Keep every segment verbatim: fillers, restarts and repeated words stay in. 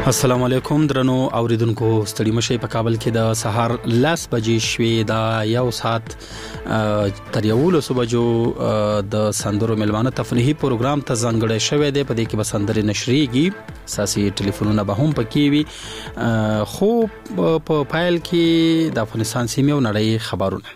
السلام علیکم درنو اوریدونکو، ستړي مشي په کابل کې د سهار لاس بجې شوې د یو سات تر یولو بجو د سندرو ملمانه تفریحي پروګرام ته ځانګړی شوی دی. په دې کې به سندرې نشریږي، ساسي ټلیفونونه به هم پکې وي، خو په پایل کې د افغانستان سیمې او نړۍ خبرونه.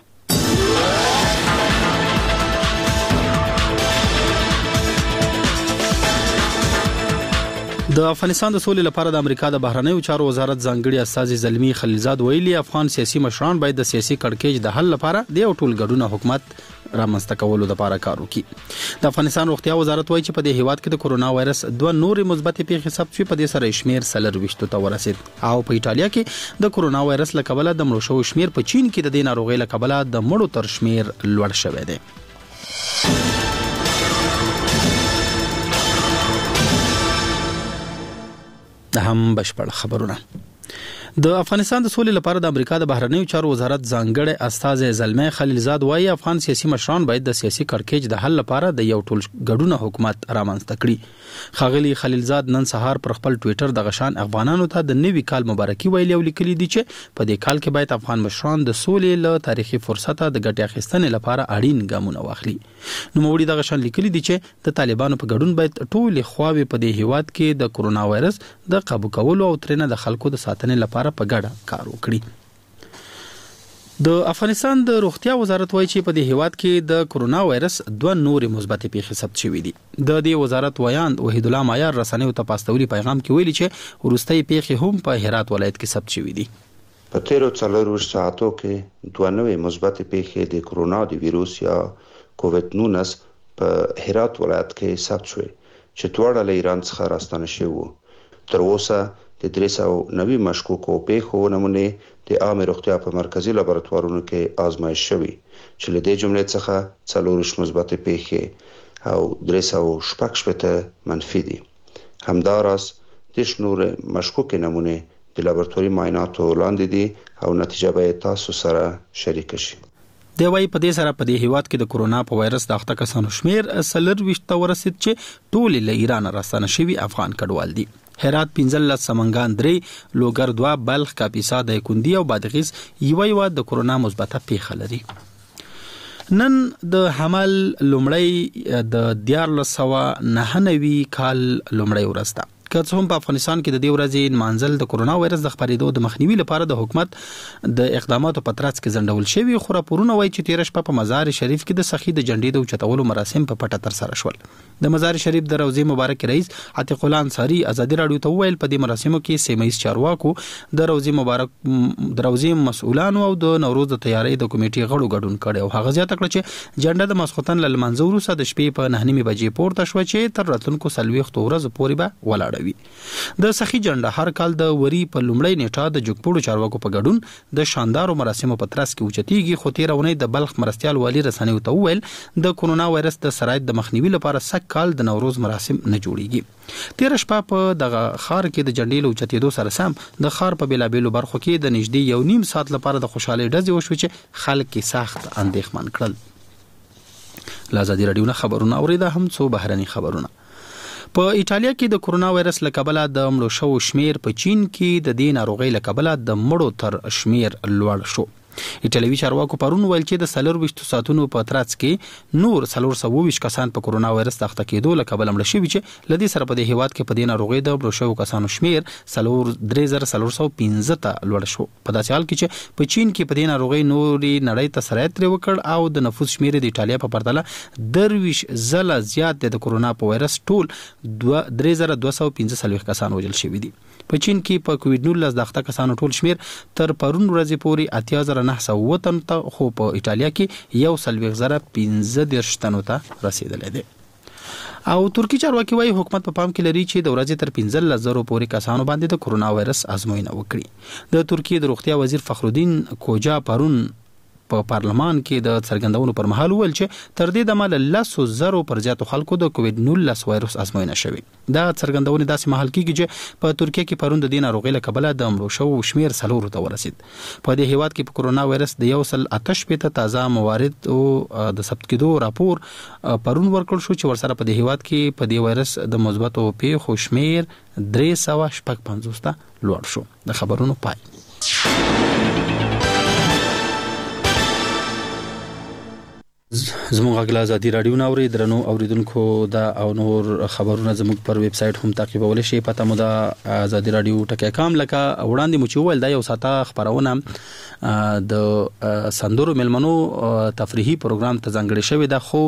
د افغانستان د سولې لپاره د امریکا د بهرنیو چارو وزارت ځانګړي استازي زلمی خلیلزاد ویلي افغان سیاسي مشران باید د سیاسي کړکېچ د حل لپاره د یو ټول ګډون حکومت رامنځته کولو لپاره کار وکړي. د افغانستان روغتیا وزارت وایي چې په دې هیواد کې د کورونا وایرس دوه نورې مثبتې پیښې ثبت شوې، په دې سره شمیر څلور ویشتو ته ورسید. او په ایټالیا کې د کورونا وایرس له کبله د مړو شویو شمیر په چین کې د دې ناروغۍ له کبله د مړو تر شمیر لوړ شوی دی. د هم بشپړ خبرونه. د افغانستان د سولې لپاره د امریکا د بهرنیو چارو وزارت ځانګړي استازي زلمی خلیلزاد وایي افغان سیاسي مشران باید د سیاسي کړکېچ د حل لپاره د یو ټول ګډون حکومت رامنځته کړي. ښاغلي خلیلزاد نن سهار پر خپل ټوئیټر د غشان افغانانو ته د نوي کال مبارکي ویلي او لیکلي دي چې په دې کال کې باید افغان مشران د سولې له تاریخي فرصته د ګټې اخیستنې لپاره اړین ګامونه واخلي. نو موړي د غشان لیکلي دي چې د طالبانو په ګډون باید ټول خواوې په دې هیواد کې د کورونا وایرس د قابو کولو او ترنه د خلکو د ساتنې لپاره په ګډه کار وکړي. د افغانستان د روغتیا وزارت وایي چې په دې هیواد کې د کورونا وایرس دوه نورې مثبتې پیښې ثبت شوې دي. د دې وزارت ویاند وحید الله معیار رسنیو ته پاستوري پیغام کې ویلي چې وروستۍ پیښې هم په هرات ولایت کې ثبت شوې دي. په تیرو څلورو ساعتو کې دوه نوې مثبتې پیښې د کورونا د ویروس یا کووډ نولس په هرات ولایت کې ثبت شوې چې دواړه له ایران څخه راستنه شوي وو. تر اوسه د درې سوه نوي مشکوکو پیښو نمونې د عامه روغتیا په مرکزي لابراتوارونو کې آزمایش شوي چې له دې جملې څخه څلور مثبتې پیښې او درې سوه شپږ شپېته منفي دي. همداراز دېرش نورې مشکوکې نمونې د لابراتواري معایناتو لاندې دي او نتیجه به تاسو سره شریک شي. دی وايي په دې سره په دې هیواد کې د کورونا په وایرس د اخته کسانو شمیر څلور ویشت ته ورسید چې ټول له ایران راستنه شوي افغان کډوال دي. هرات پنځلس، سمنګان درې، لوګر دوه، بلخ، کاپیسا، دایکندي او بادغیس یو یو د کورونا مثبته پیښه لري. نن د حمل لومړی د دیارلس سوه نهه نوي کال لومړی ورځ ده. که څه هم په افغانستان کې د دې ورځې نمانځل د کورونا وایرس د خپرېدو د مخنیوي لپاره د حکومت د اقداماتو په ترڅ کې ځنډول شوي، خو راپورونه وایي چې تېره شپه په مزار شریف کې د سخي د جنډې د اوچتولو مراسم په پټه ترسره شول. د مزار شریف د روضې مبارک رئیس عتیق الله انصاري ازادي راډیو ته وویل په دې مراسمو کې سیمه ییز چارواکو، د روضې مبارک د روضې مسؤلانو او د نوروز د تیاری د کمیټې غړو ګډون کړي او هغه زیاته کړه چې جنډه د ماسخوتن له لمانځه وروسته د شپې په نهه نیمې بجې پورته شوه چې تر راتلونکو څلوېښتو ورځو پورې به ولاړه وي. د سخي جنډه هر کال د وری په لومړۍ نیټه د جګپوړو چارواکو په ګډون د شاندارو مراسمو په ترڅ کې اوچتېږي، خو تېره اونۍ د بلخ مرستیال والي رسنیو ته وویل د کورونا وایرس د سرایت د مخنیوي لپاره سږ کال د نوروز مراسم نه جوړیږي. تېره شپه په دغه ښار کې د جنډې له اوچتېدو سره سم د ښار په بېلابېلو برخو کې د نږدې یو نیم ساعت لپاره د خوشحالۍ ډزې وشوې چې خلک یې سخت اندېښمن کړل. له ازادي راډیو نه خبرونه اورېده، هم څو بهرني خبرونه. په ایټالیا کې د کورونا وایرس له کبله د مړو شوو شمیر په چین کې د دې ناروغۍ له کبله د مړو تر شمیر لوړ شو. ایټالوي چارواکو پرون ویل چې د څلور ویشتو ساعتونو په ترڅ کې نور څلور سوه اووه ویشت کسان په کورونا وایرس د اخته کېدو له کبله مړه شوي چې له دې سره په دې هیواد کې په دې ناروغۍ د مړو شویو کسانو شمیر څلور درې زره څلور سوه پنځه ته لوړ شو. په داسې حال کې چې په چین کې په دې ناروغۍ نورې نړۍ ته سرایت ترې وکړ او د نفوس شمیر د ایټالیا په پرتله درویشت ځله زیات دی. د کورونا په وایرس ټول درې زره دوه سوه پنځه څلوېښت کسان وژل شوي دي. په چین کې په کووډ نولس د اخته کسانو ټول شمیر تر پرون ورځې پورې اتیا زره نه سوه اووه تنو ته، خو په ایټالیا کې یو څلوېښت زره پنځه دېرش تنو ته رسیدلی دی. او ترکی چارواکي وايي حکومت په پام کې لري چې د ورځې تر پنځلس زرو پورې کسانو باندې د کورونا وایرس ازموینه وکړي. د ترکیې د روغتیا وزیر فخرالدین کوجا پرون په پارلمان کې د څرګندونو پر مهال وویل چې تر دې دمه له لسو زرو پر زیاتو خلکو د کووډ نولس وایروس ازموینه شوې. دا څرګندونې داسې مهال کېږي چې په ترکیه کې پرون د دې ناروغۍ له کبله د مړو شوو شمېر څلورو ته ورسید. په دې هیواد کې په کرونا وایرس د یو سل اته شپېته تازه موارد او د ثبت کېدو راپور پرون ورکړل شو چې ورسره په دې هیواد کې په دې وایرس د مثبتو پیښو شمېر درې سوه شپږ پنځوس ته لوړ شو. د خبرونو پای. زموږ غږ ازادي رادیو ناوړي درنو اوریدونکو دا او نور خبرونه زموږ پر ویب سټ هم تعقیبولای شئ. پته مو د ازادي رادیو ټکی کام لکه وړاندې مو چې وویل دا یو ساته خبرونه د سندرو ملمنو تفریحي پروګرام ته ځانګړی شوی ده، خو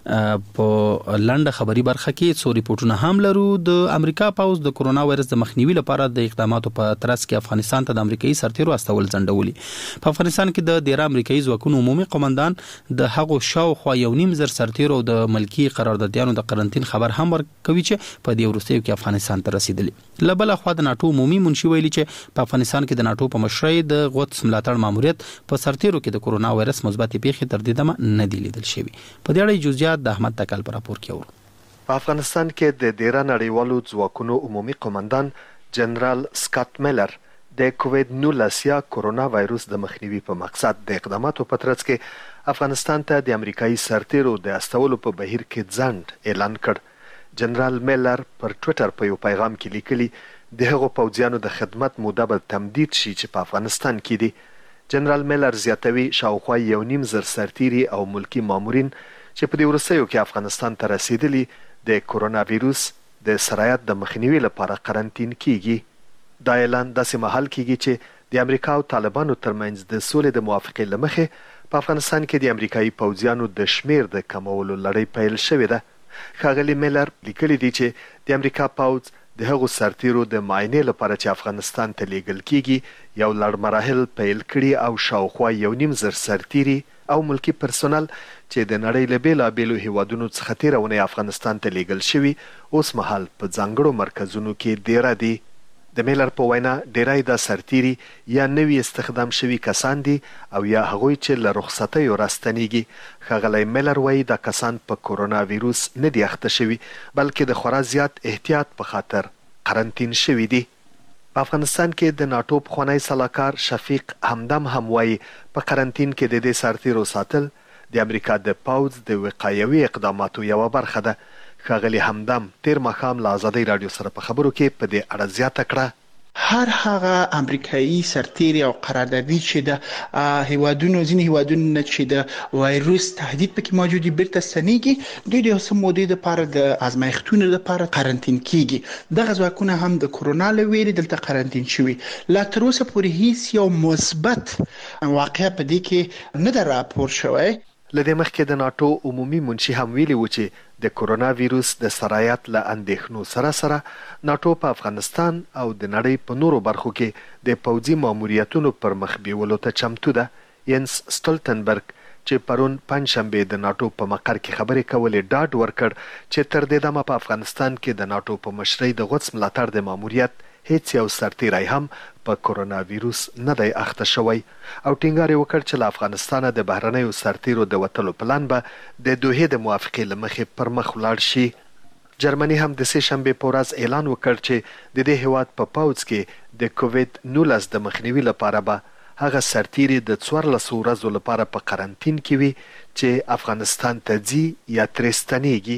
په لنډه خبري برخه کې څو ریپورتونه هم لرو. د امریکا پوز د کرونا وایرس د مخنیوي لپاره د اقداماتو په ترڅ کې افغانستان ته د امریکایي سرتیرو استول ځنډولي. په افغانستان کې د ډیر امریکایي ځواکونو عمومي قومندان د هغو شاوخوا یو نیم زر سرتیرو د ملکی قراردادیانو د قرنټین خبر هم ورکوي چې په دې وروستیو کې افغانستان ته رسیدلی. له بله خوا د ناټو عمومي منشي ویلي چې په افغانستان کې د ناټو په مشرۍ د قدس ملاتړ ماموریت په سرتیرو کې د کرونا وایرس مثبت پیښې تر دې دمه نه دي لیدل شوي. په دې اړه جزئیات د احمد تکل پر راپور کې اورو. په افغانستان کې د ډیره نړیوالو ځواکونو عمومي قومندان جنرال سکاټ میلر د کووډ نولس یا کرونا وایروس د مخنیوي په مقصد د اقداماتو په ترڅ کې افغانستان ته د امریکایي سرتیرو د استولو په بهیر کې ځنډ اعلان کړ. جنرال میلر پر ټویټر په یو پیغام کې لیکلي د هغو پوځیانو د خدمت موده به تمدید شي چې په افغانستان کې دي. جنرال میلر زیاتوي شاوخوا یو نیم زر سرتیري او ملکی مامورین چې په دې وروستیو کې افغانستان ته رسیدلي د کرونا ویروس د سرایت د مخنیوي لپاره قرنټین کیږي. دا اعلان داسې مهال کیږي چې د امریکا او طالبانو ترمنځ د سولې د موافقې له مخې په افغانستان کې د امریکایي پوځیانو د شمیر د کمولو لړۍ پیل شوې ده. ښاغلي میلر لیکلي دي چې د امریکا پوځ د هغو سرتیرو د معاینې لپاره چې افغانستان ته لیږل کیږي یو لړ مراحل پیل کړي او شاوخوا یو نیم زر سرتیري او ملکی پرسونل چې د نړۍ له بیلابیلو هیوادونو څخه تېره اونۍ افغانستان ته لیږل شوي اوس مهال په ځانګړو مرکزونو کې دیره دي. د میلر په وینا ډیری د سرتیري یا نوي استخدام شوي کسان دي او یا هغوی چې له رخصتیو راستنیږي. ښاغلی میلر وایي دا کسان په کرونا ویروس نه دي اخته شوي بلکې د خورا زیات احتیاط په خاطر قرنټین شوي دي. په افغانستان کې د ناټو پخوانی سلاکار شفیق همدم هم وایي په قرنټین کې د دې سرتیرو ساتل د امریکا د پوځ د وقایوي اقداماتو یوه برخه ده. ښاغلي همدم تیر ماښام له ازادۍ راډیو سره په خبرو کې په دې اړه زیاته کړه. هر هغه امریکایي سرتیري او قراردادي چې د هیوادونو ځینې هیوادونو نه چې د وایروس تهدید پکې موجود دي بیرته ستنیږي دوی د یو څه مودې دپاره د ازمایښتونو لپاره قرنټین کیږي. دغه ځواکونه هم د کرونا له ویرې دلته قرنټین شوي. لا تر اوسه پورې هیڅ یو مثبت واقعه په دې کې نه ده راپور شوی. لدې مخکې د ناټو عمومي منشي هم ویلي و چې د کرونا ویروس د سرایت له اندېښنو سره سره ناټو په افغانستان او د نړۍ په نورو برخو کې د پوځي ماموریتونو پر مخ بیولو ته چمتو ده. ینس سټولټنبرګ چې پرون پنجشنبې د ناټو په مقر کې خبرې کولې ډاډ ورکړ چې تر دې دمه په افغانستان کې د ناټو په مشرۍ د قدس ملاتړ د ماموریت هیڅ یو سرتیری هم په کرونا ویروس نه دی اخته شوی او ټینګار یې وکړ چې له افغانستانه د بهرنیو سرتیرو د وتلو پلان به د دوحې د موافقې له مخې پر مخ ولاړ شي. جرمني هم د سې شنبې په ورځ اعلان وکړ چې د دې هیواد په پوځ کې د کووډ نولس د مخنیوي لپاره به هغه سرتیري د څوارلسو ورځو لپاره په قرنټین کې وي چې افغانستان ته ځي یا ترې ستنیږي.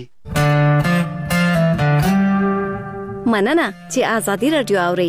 مننه چې ازادي رادیو اوري.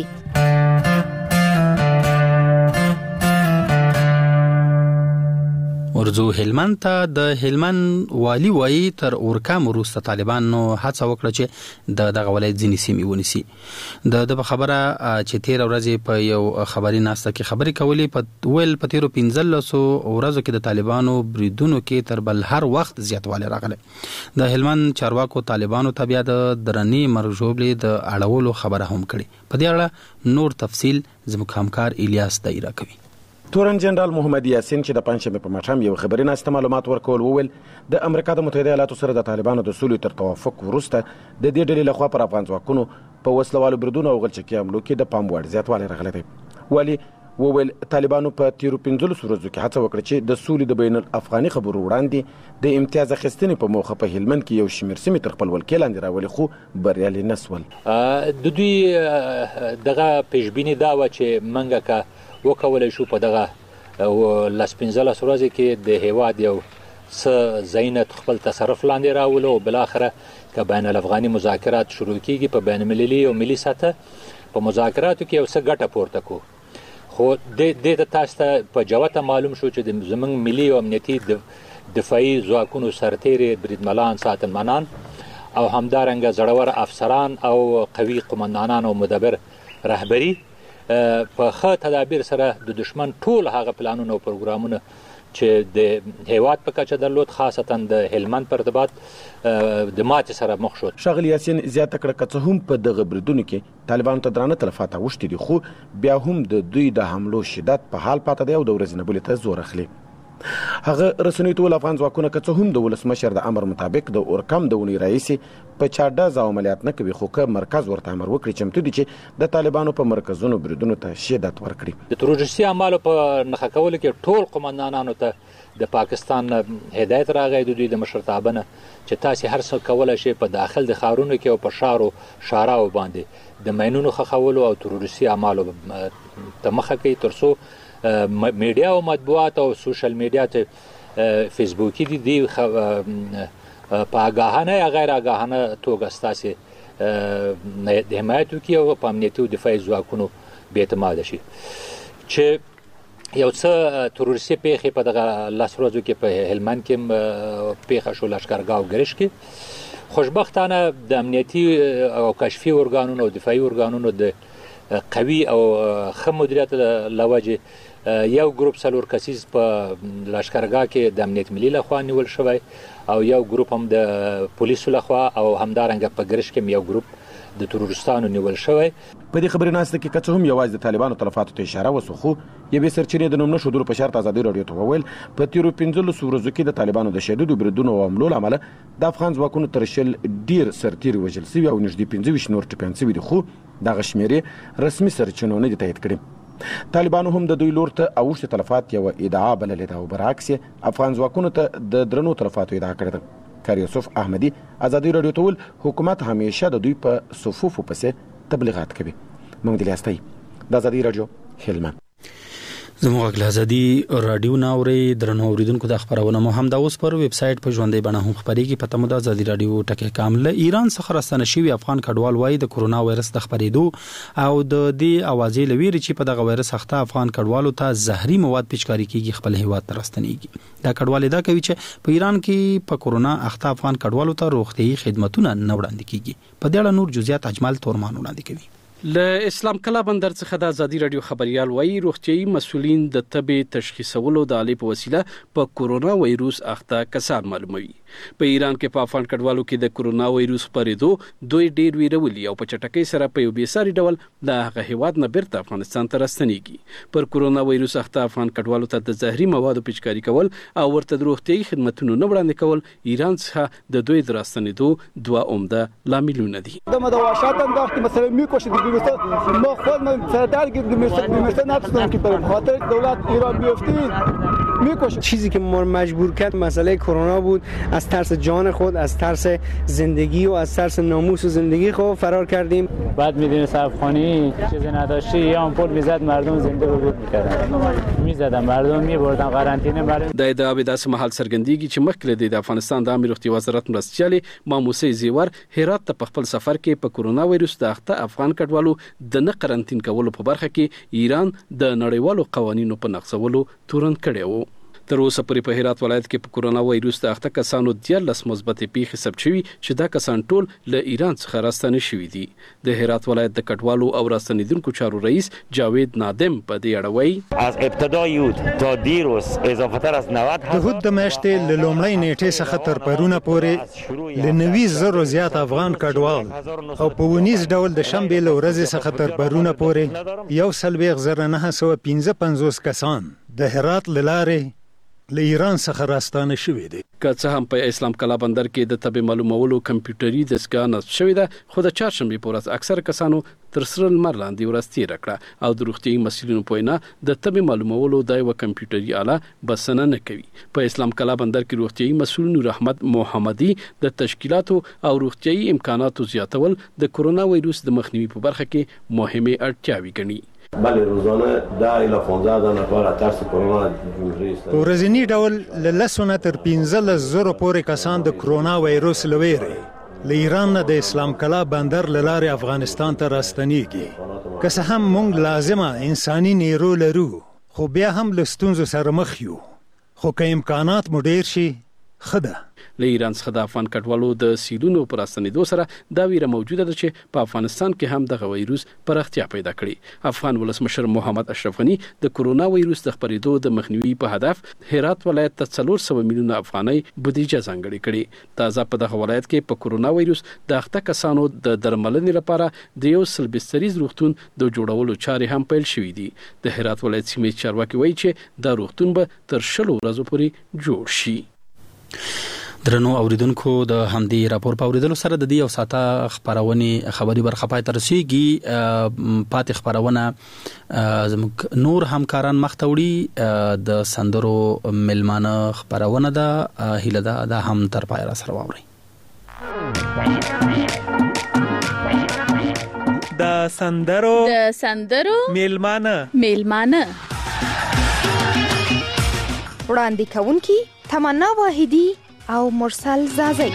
ورځو هلمند ته د هلمند والی وایي تر اورکام وروسته طالبانو هڅه وکړه چې د دغه ولایت ځینې سیمې ونیسي. د د خبره چې تیر ورځې په یو خبري ناسته کې خبرې کولې په ویل په تیرو پنځلسو ورځو کې د طالبانو بریدونو کې تر بل هر وخت زیاتوالی راغلی. د هلمند چارواکو طالبانو ته بیا د درنې مرګ ژوبلې د اړولو خبره هم کړې. په دې اړه نور تفصیل زموږ همکار الیاس دایره کوي. تورن جنرال محمد یاسین چې د پنځمې په ماښام یو خبري ناسته معلومات ورکول وویل د امریکا د متحده ایالاتو سره د طالبانو د سولې تر توافق وروسته د دې ډلې لخوا پر افغان ځواکونو په وسلوالو بریدونو او غلچکي حملو کې د پام وړ زیاتوالی راغلی دی. ولی وویل طالبانو په تیرو پنځلسو ورځو کې هڅه وکړه چې د سولې د بین الافغاني خبرو وړاندې د امتیاز اخیستنې په موخه په هلمند کې یو شمېر سیمې تر خپل ولکې لاندې راولي، خو بریالي نه سول. د دوی دغه پیشبیني دا وه چې موږ که وکولی شو په دغه لس پنځلس ورځې کې د هیواد یو څه ځایونه خپل تصرف لاندې راولو او بالاخره که بین الافغاني مذاکرات شروع کیږي په بین المللي او ملي سطح په مذاکراتو کې یو څه ګټه پورته کو. خو دې ته تاسو ته په جوته معلوم شو چې زموږ ملي او امنیتي دفاعي ځواکونو سرتیرې بریدملان ساتنمنان او همدارنګه زړور افسران او قوي قمندانان او مدبر رهبري په ښه تدابیر سره د دشمن ټول هغه پلانونه او پروګرامونه چې د هیواد په کچه درلود، خاصتا د هلمند په ارتباط د ماتې سره مخ شو. ښاغلي یاسین زیاته کړه که څه هم په دغه بریدونو کې طالبانو ته درانه تلفات اوښتي دي، خو بیا هم د دوی د حملو شدت په حال پاته دی او د ورځې نه بلې ته زور اخلي. هغه رسنیو ته ویل افغان ځواکونه که څه هم د ولسمشر د امر مطابق د اورکم د اونۍ راهیسې په چاډز او عملیات نه کوي، خو که مرکز ورته امر وکړي چمتو دي چې د طالبانو په مرکزونو بریدونو ته شدت ورکړي. د تروریستي اعمالو په نښه کولو کې ټول قمندانانو ته د پاکستان هدایت راغی د دوی د مشرتابه نه چې تاسې هر څه کولی شئ په داخل د ښارونو کې او په شارو شاراو باندې د ماینونو ښخولو او تروریستي اعمالو ته مخه کوي، تر څو میډیا او مطبوعات او سوشل میډیا ته فیسبوکي دي دی په آګاهانه یا غیر آګاهانه توګه ستاسې د حمایت وکړي او په امنیتي او دفاعي ځواکونو بې اعتماده شي. چې یو څه تروریستي پیښې په دغه لس ورځو کې په هلمند کې پیښه شو، لښکرګاه او ګرشت کې. خوشبختانه د امنیتي او کشفي ارګانونو او دفاعي ارګانونو د قوي او ښه مدیریت له وجې یو ګروپ څلور کسیز په لښکرګاه کې د امنیت ملي لخوا نیول شوی او یو ګروپ هم د پولیسو لخوا او همدارنګه په ګرشت کې یو ګروپ د تروریستانو نیول شوی. په دې خبرې ناسته کې که څه هم یوازې د طالبانو تلفاتو ته اشاره وسو، خو یوې سرچینې د نوم نه ښودلو په شرط ازادي راډیو ته وویل په تیرو پنځلسو ورځو کې د طالبانو د شدیدو بریدونو او حملو له امله د افغان ځواکونو تر شل ډیر سرتیري وژل سوي او نږدې پنځه ویشت نور ټپیان سوي دي، خو دغه شمېرې رسمي سرچینو نه دي تایید کړي. طالبانو هم د دوی لور ته اوښتي تلفات یوه ادعا بللې ده او برعکس افغان ځواکونو ته د درنو تلفاتو ادعا کړې ده. کار یوسف احمدي ازادي راډیو ته ویل حکومت همیشه د دوی په صفوفو پسې تبلیغات کوي. محمد الیاستای د ازادي راډیو هلمند. زموږ غږ ازادي راډیو ناوري درنو اوریدونکو د خبرونه مو هم د اوس پر ویب سټ په ژوندۍ بڼه هم خبريږي. پته مو د ازادي راډیو ټکی کامل ایران څخه راستنه شوی افغان کډوال وای د کورونا وایرس د خبرېدو او د دې اوازې لویري چې په دغه وایرس اخته افغان کډوالو ته زهري مواد پیچکاري کیږي خپل هیواد ته راستنېږي. دا کډوال دا کوي چې په ایران کې په کورونا اخته افغان کډوالو ته روغتيایي خدماتونه نه وړاندې کیږي. په دې اړه نور جزئیات اجمل تورمان وړاندې کوي. له اسلام کلا بندر څخه د ازادي راډیو خبريال وایي روغتيایي مسولین د تبې تشخیصولو د آلې په وسیله په کورونا وایروس اخته کسان معلوموي. په ایران کې په افغان کډوالو کې د کورونا وایروس خپرېدو دوی ډیر ویرولي او په چټکۍ سره په یو بیساري ډول د هغه هیواد نه بیرته افغانستان ته راستنېږي. پر کورونا وایروس اخته افغان کډوالو ته د زهري موادو پیچکاري کول او ورته د روغتيایي خدماتونو نه وړاندې کول ایران څخه د دوی د راستنېدو دوه عمده لاملونه دي. د مدواشات انداخت مثلا میکوشه ما خود من سردرد بیمارستان نبستم که برای خاطر دولت ایران بیفته میکشه. چیزی که ما مجبور کرد مسئله کرونا بود. از ترس جان خود، از ترس زندگی و از ترس ناموس و زندگی خود فرار کردیم. بعد میدین صرفخانی چیزی نداشتی یا آمپول میزد مردم زنده بود میکردن میزدن مردم میبردن قرنطینه مردم. د ادعا به داسې محل څرګندېږي چې مخکې د افغانستان د عامه روغتیا وزارت مرستیالې ماموسي زیور هرات ته په خپل سفر کې په کورونا وایروس د اخته افغان کډوالو د نه قرنطین کولو په برخه کې ایران د نړیوالو قوانینو په نقضولو تورن کړی وو. تر اوسه پورې په هرات ولایت کې په کورونا وایروس د اخته کسانو دیارلس مثبتې پیښې ثبت شوي چې دا کسان ټول له ایران څخه راستنه شوي دي. د هرات ولایت د کډوالو او راستنیدونکو چارو رئیس جاوید نادم په دې اړه وایي از ابتدای یود تا دیروز اضافه تر از نود د هود د میاشتې له لومړۍ نیټې څخه تر پرونه پورې له نوي زرو زیات افغان کډوال او په ونیز ډول د شنبې له ورځې څخه تر پرونه پورې یو سلویغ زره نه سوه پنځه پنځوس کسان د هرات له لارې له ایران څخه راستانه شوې دي. که څه هم په اسلام کلا بندر کې د تبې معلومولو کمپیوټري دستګاه نصب شوې ده، خو د چهارشنبې په ورځ اکثر کسانو تر سره لمر لاندې ورځ تېره کړه او د روغتیایي مسؤلینو په وینا د تبې معلومولو دا یوه کمپیوټري آله بسنه نه کوي. په اسلام کلا بندر کې روغتیایي مسؤل نور احمد محمدي د تشکیلاتو او روغتیایي امکاناتو زیاتول د کرونا وایروس د مخنیوي په برخه کې مهمه اړتیاوې ګڼي. بله روزانه ده الی پانزده نفر ترس کرونا جمهوری است. په ورځني ډول له لسو نه تر پنځلس زرو پورې کسان د کرونا وایروس له ویرې له ایران نه د اسلام کلا بندر له لارې افغانستان ته راستنیږي. که څه هم موږ لازمه انساني نیرو لرو، خو بیا هم له ستونزو سره مخ یو، خو که امکانات مو ډیر شي ښه ده. له ایران څخه د افغان کډوالو د سیلونو پر راستنېدو سره دا ویره موجوده ده چې په افغانستان کې هم دغه وایروس پراختیا پیدا کړي. افغان ولسمشر محمد اشرف غني د کرونا وایروس د خپرېدو د مخنیوي په هدف هرات ولایت ته څلور سوه میلیونه افغانۍ بودیجه ځانګړې کړې. تازه په دغه ولایت کې په کرونا وایروس د اخته کسانو د درملنې لپاره د یو سل بستریز روغتون د جوړولو چارې هم پیل شوې دي. د هرات ولایت سیمې چارواکي وایي چې دا روغتون به تر شلو ورځو پورې جوړ شي. درنو اوریدونکو، د همدې راپور په اوریدلو سره د دې یو ساعته خبرونه خبري برخه پای ته رسیږي. پاتې خبرونه زموږ نور همکاران مخته وړي. د سندرو ملمانه خبرونه ده، هیله ده دا هم تر پای را سره واوري. د سندرو د سندرو ملمانه ملمانه وړاندې کوونکی تمنا واحدی او مرسل زازی.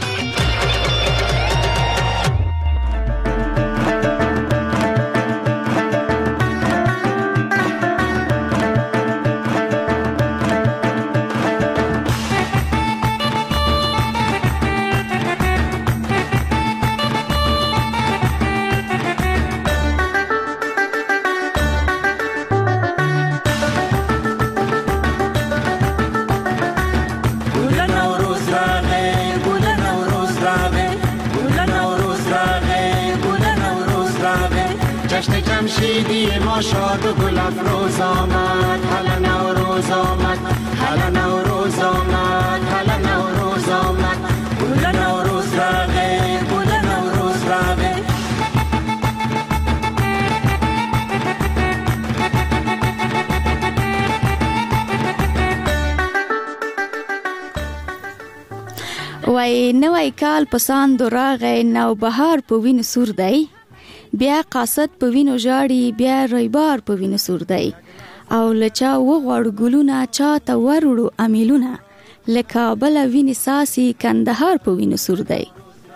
جمشیدی ما شاد و گل افروز آمد، هلا نوروز آمد، هلا نوروز آمد، هلا نوروز آمد، گل نوروز راغه، گل نوروز راغه. وای نوای کال پسند راغه، نو بهار په وینو سور دی، بیا قاصد په وینو ژاړي، بیا ریبار په وینو سور دی، او لچا وغواړو ګلونه چا ته وروړو امیلونه، لکه بله وینې ساسي کندهار په وینو سور دی.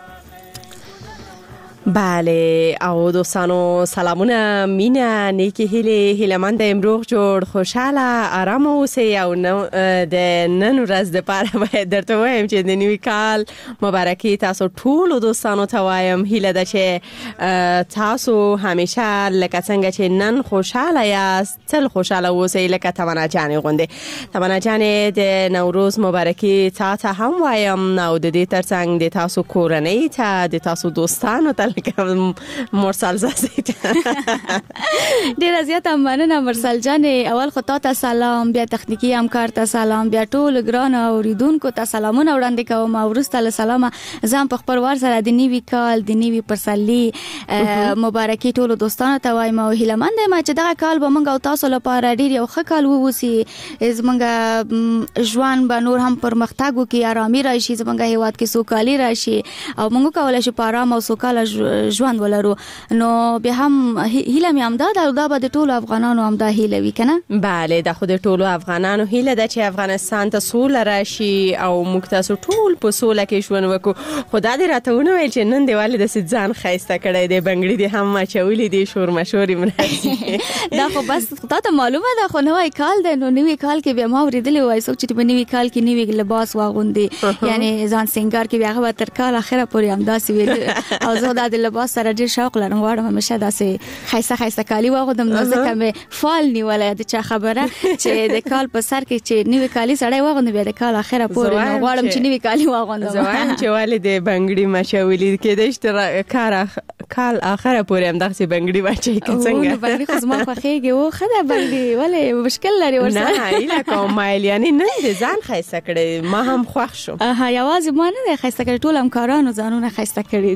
بله او دوستانو سلامونه، مینه، نیکی هیله، هیلمند امروغ جوړ، خوشحاله، آرام اوسئ. او د نن ورځ دپاره باید درته وایم چې د نوي کال مبارکي تاسو ټولو دوستانو ته وایم. هیله ده چې تاسو همیشه لکه څنګه چې نن خوشحاله یاست تل خوشحاله اوسئ، لکه تمنا جانې غوندې. تمنا جانې د نوروز مبارکي تا ته هم وایم، او د دې ترڅنګ د تاسو کورنۍ ته، د تاسو دوستانو ته مرسل زازی ډیره زیاته مننه مرسل جانې. اول خو تا ته سلام، بیا تخنیکی همکار ته سلام، بیا ټول ګران اوریدونکو ته سلامونه وړاندې کوم. او وروسته له سلامه ځان په خپل وار سره د نوي کال د نوي پسرلي مبارکي ټولو دوستانو ته وایم. او هیله مند یم چې دغه کال به موږ او تاسو لپاره ډیر یو ښه کال ووسي، زموږ ژوند به نور هم پرمختګ وکړي، آرامي راشي، زموږ هیواد کې سوکالي راشي، او موږ کولی شو په آرام او سوکاله ژوند ولرو. نو بیا هم هیله مې همدا ده، او دا به د ټولو افغانانو همدا هیله وي، که نه؟ بله، دا خو د ټولو افغانانو هیله ده چې افغانستان ته سوله راشي او موږ تاسو ټول په سوله کې ژوند وکړو. خو دا دې راته ونه ویل چې نن دې ولې داسې ځان ښایسته کړی دی، بنګړي دې هم اچولي دي، شور مشور یې مرسي. دا خو بس تا ته معلومه ده، خو نوی کال دی، نو نوی کال کې بیا ما اورېدلی وایي څوک چې په نوي کال کې نوي لباس واغوندي، یعنې ځان سینګار کې بیا هغه به تر کال اخره پورې همداسې وي. او زه دا د د لباس سره ډیر شوق لرم، غواړم همیشه داسې خیسته خیسته کالي واغوندم، نو ځکه مې فال نیولې د چا خبره چې د کال په سر کې چې نوې کالي سړی واغوندي بیا د کال اخره پورې نو غواړم چې نوې کالي واغوندم. زه وایم چې ولې د بنګړي مچولي کېدای چې کار کال اخره پورې هم دغسې بنګړي واچوي که څنګه؟ نو بنګړي خو زما خوښېږي. او ښه ده بنګړي، ولې مشکل لري ورسره؟ نه هیله کوم مایل یعنې نن دې ځان ښایسته کړی، ما هم خوښ شوم. اها یوازې ما نه دی ښایسته کړی، ټول همکارانو ځانونه ښایسته کړي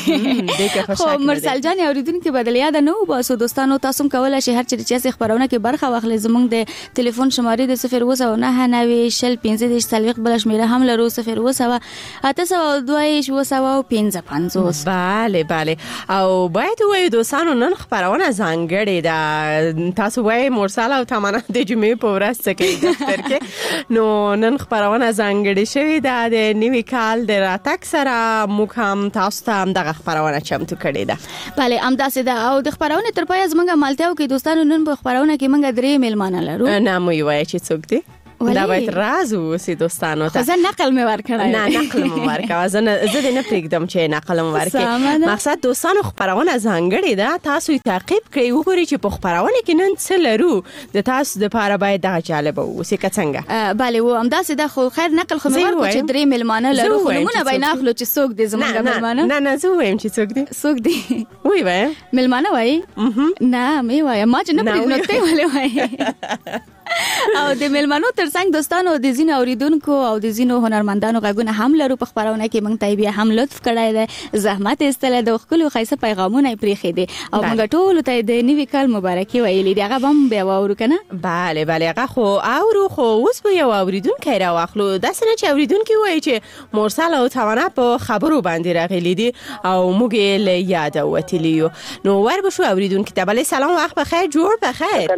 دي. خو مرسل جان اورېدونکي به د یاده نه وباسو دوستانو، تاسو هم کولی شئ هر چېرې چې یاستئ خپرونه کې برخه واخلئ. زموږ د ټلیفون شمارې د صفر اووه سوه نهه نوي شل پنځه دېرش څلوېښت بله شمېره هم لرو، صفر اووه سوه اته سوه دوه ویشت اووه سوه پنځه پنځوس. بله بله. او باید ووایو دوستانو نن خپرونه ځانګړې ده. تاسو وایئ مرسل او تمنا د جمعې په ورځ څه کوي دفتر کې، نو نن خپرونه ځانګړې شوې ده د نوي کال د راتګ سره. موږ هم تاسو ته همدغه خپرونه چمتو کړې ده. بله همداسې ده. او د خپرونې تر پایه زموږ مالتیاو کې دوستانو نن په خپرونه کې موږ درې میلمانه لرو. نه مو یې وایه چې څوک دي؟ دا باید راز ووسي دوستانو ته. خو زه نقل مې ورکړی. نه نقل مې ورکوه، زه دې نه پرېږدم چې نقل مې ورکړي. مقصد دوستانو خپرونه ځانګړې ده، تاسو یې تعقیب کړئ، وګورئ چې په خپرونه کې نن څه لرو. د تاسو دپاره باید دغه جالبه ووسي که څنګه؟ بله و همداسې ده. خو خیر نقل خو مې ورکړو چې درې میلمانه لرو، خو نومونه به یې نه اخلو چې څوک دي زموږ میلمانه. نه نه زه ووایم چې څوک دي. څوک دي وی وایم؟ میلمانه وایي؟ نه مې وایم، ما چې نه پرېږدم نو ته ولې وایې؟ او د میلمنو ترڅنګ دوستانو د ځینو اوریدونکو او د ځینو هنرمندانو غږونه هم لرو په خپرونه کې. موږ ته بیا هم لطف کړی دی، زحمت ایستلی د ښکلو ښایسته پیغامونه یې پرېښي دي او موږ ټولو ته د نوي کال مبارکي ویلي دي. هغه به هم بیا واورو که نه؟ بله بله هغه خو اورو. خو اوس به یو اوریدونکی راواخلو. داسې نه چې اوریدونکي وایي چې مرسل او تمنا په خبرو باندې راغلي دي او موږ یې له یاده وتلي یو. نو ور به شو اوریدونکي ته. بله سلام، وخت بخیر، جوړ بخیر.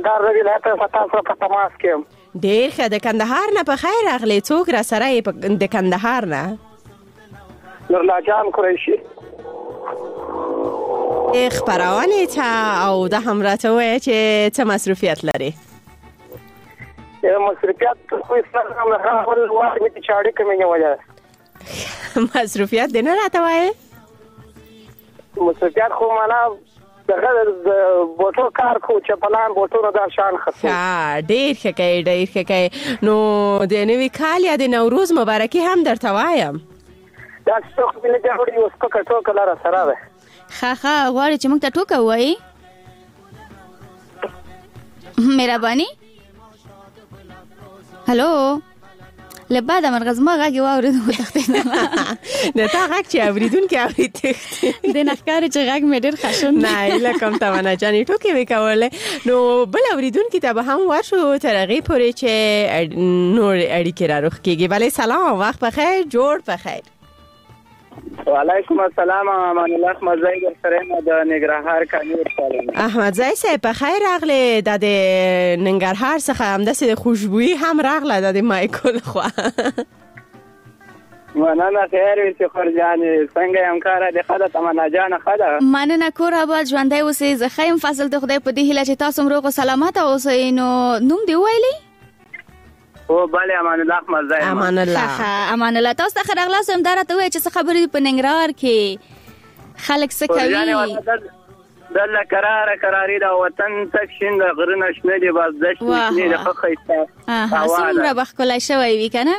ډیر ښه. د کندهار نه په خیر راغلی. څوک را سره یې د کندهار نه؟ نورلا جان قریشي. خپرونې ته او دا هم راته وایه چې څه مصروفیت لري؟ مصروفیت خو اسلام نه اول وخت مې چې اړیکه مې نیولې. مصروفیت دې نه راته وایې؟ مصروفیت خو معنا دغه د بوټو کار کو چې پلان بوټو دا شان خطو. ها ډیر ښه کوي، ډیر ښه کوي. نو د نوي کال یا د نوروز مبارکي هم درته وایم. دا څوک مې نه جوړي اوس په کټو کله را سره ده. ښه ښه غواړي چې موږ ته ټوکه ووایي؟ مهرباني. هلو له بعده مرغه زما غږ یې واورېد وتښتېدم. د تا غږ چې اورېدونکي اوري تښتي. دې نه ښکاري چې غږ مې ډېر خشن دی. نه هیله کوم تمنا جانې ټوکې مې کولې. نو بل اورېدونکي ته به هم ورشو تر هغې پورې چې نور اړیکې را رخ کېږي. بله سلام، وخت بخیر، جوړ بخیر. وعلیکم السلام. امان الله احمدزی در سره ما د ننګرهار کانیر سلام. احمدزی صاحب په خیر راغلی. د ننګرهار څخه همداسې د خوشبویي هم راغله د مایکل خوا. مننه خیر وي سخر جانې، څنګه یم کاره د ښه ده؟ تمنا جانه ښه ده؟ مننه کور آباد، ژوندی اوسئ. زه ښه یم فضل د خدای په دې هیله چې تاسو هم روغ او سلامته اوسئ. نو نوم دې وویلی؟ او بله امان الله احمدزی. امان الله. ښه امان الله. تاسو ته ښه راغلاست. هم دا راته ووایه چې څه خبرې دي په ننګرهار کې، خلک څه کوي؟ دلته کراره کراري ده، وطن تک شین ده، غرونه شنه دي، بس دشت شنې ده، ښه ښایسته څومره به ښکلی شوی وي که نه؟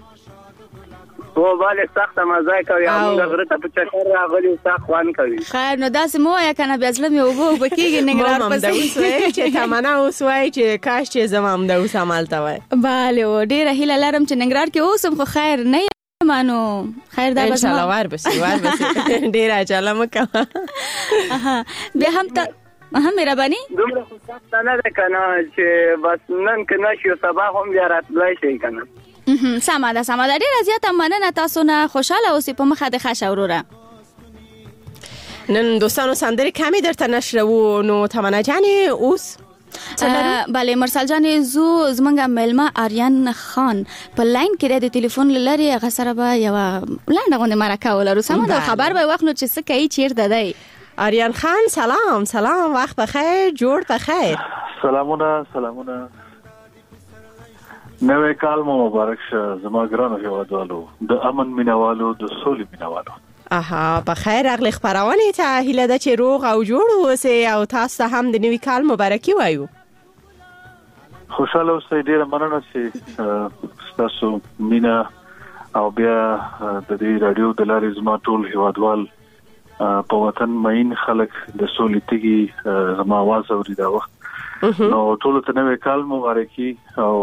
او بله سخته مزه کوي. همونږ غره ته په چکر راغلي او سخت خوند کوي. خیر نو داسې مه وایه که نه بیا زړه مې اوبه اوبه کېږي ننګرهار پسې. ما هم همدا اوس وایي چې تمنا اوس وایي چې کاش چې زه همدا اوس همالته وای. بله و ډېره هیله لرم چې ننګرهار کې اوسم، خو خیر نه یم نو خیر دا به زما انشاءالله ور بسي ور بسي. ډېره عجله مه کوه. بیا هم ته هم مهرباني. دومره خو سخته نه ده که نه چې بس نن که نه شي سبا هم بیا راتلی شي که نه. سمه ده سمه ده. ډېره زیاته مننه تاسو نه. خوشحاله اوسئ په مخه د ښه شه وروره. نن دوستانو سندرې کمې درته نشروو. نو تمنا جانې اوس بله مرسل جانې زو زمونږ میلمه آریان خان په لاین کې دی د تلیفون له لارې. هغه سره به یوه لنډه غوندې مرکه ولرو. سمه ده خبر به یې واخلو چې څه کوي، چیرته دی. آریان خان سلام. سلام، وخت بخیر، جوړ بخیر. سلامونه سلامونه. نوی کال مو مبارک شه زما ګرانو هیوادوالو، د امن مینوالو، د سولې مینوالو. اها په خیر اغلی خبرونه ته هیله ده چې روغ او جوړ اوسئ او تاسو هم د نوي کال مبارکي وایو. خوشاله اوسئ، ډیره مننه چې تاسو مینا او بیا د دې رادیو د لارې زما ټول هیوادوال په وطن مین خلک د سولې تیږي زما आवाज اوري دا وخت. نو ټول ته نوې کال مبارکي او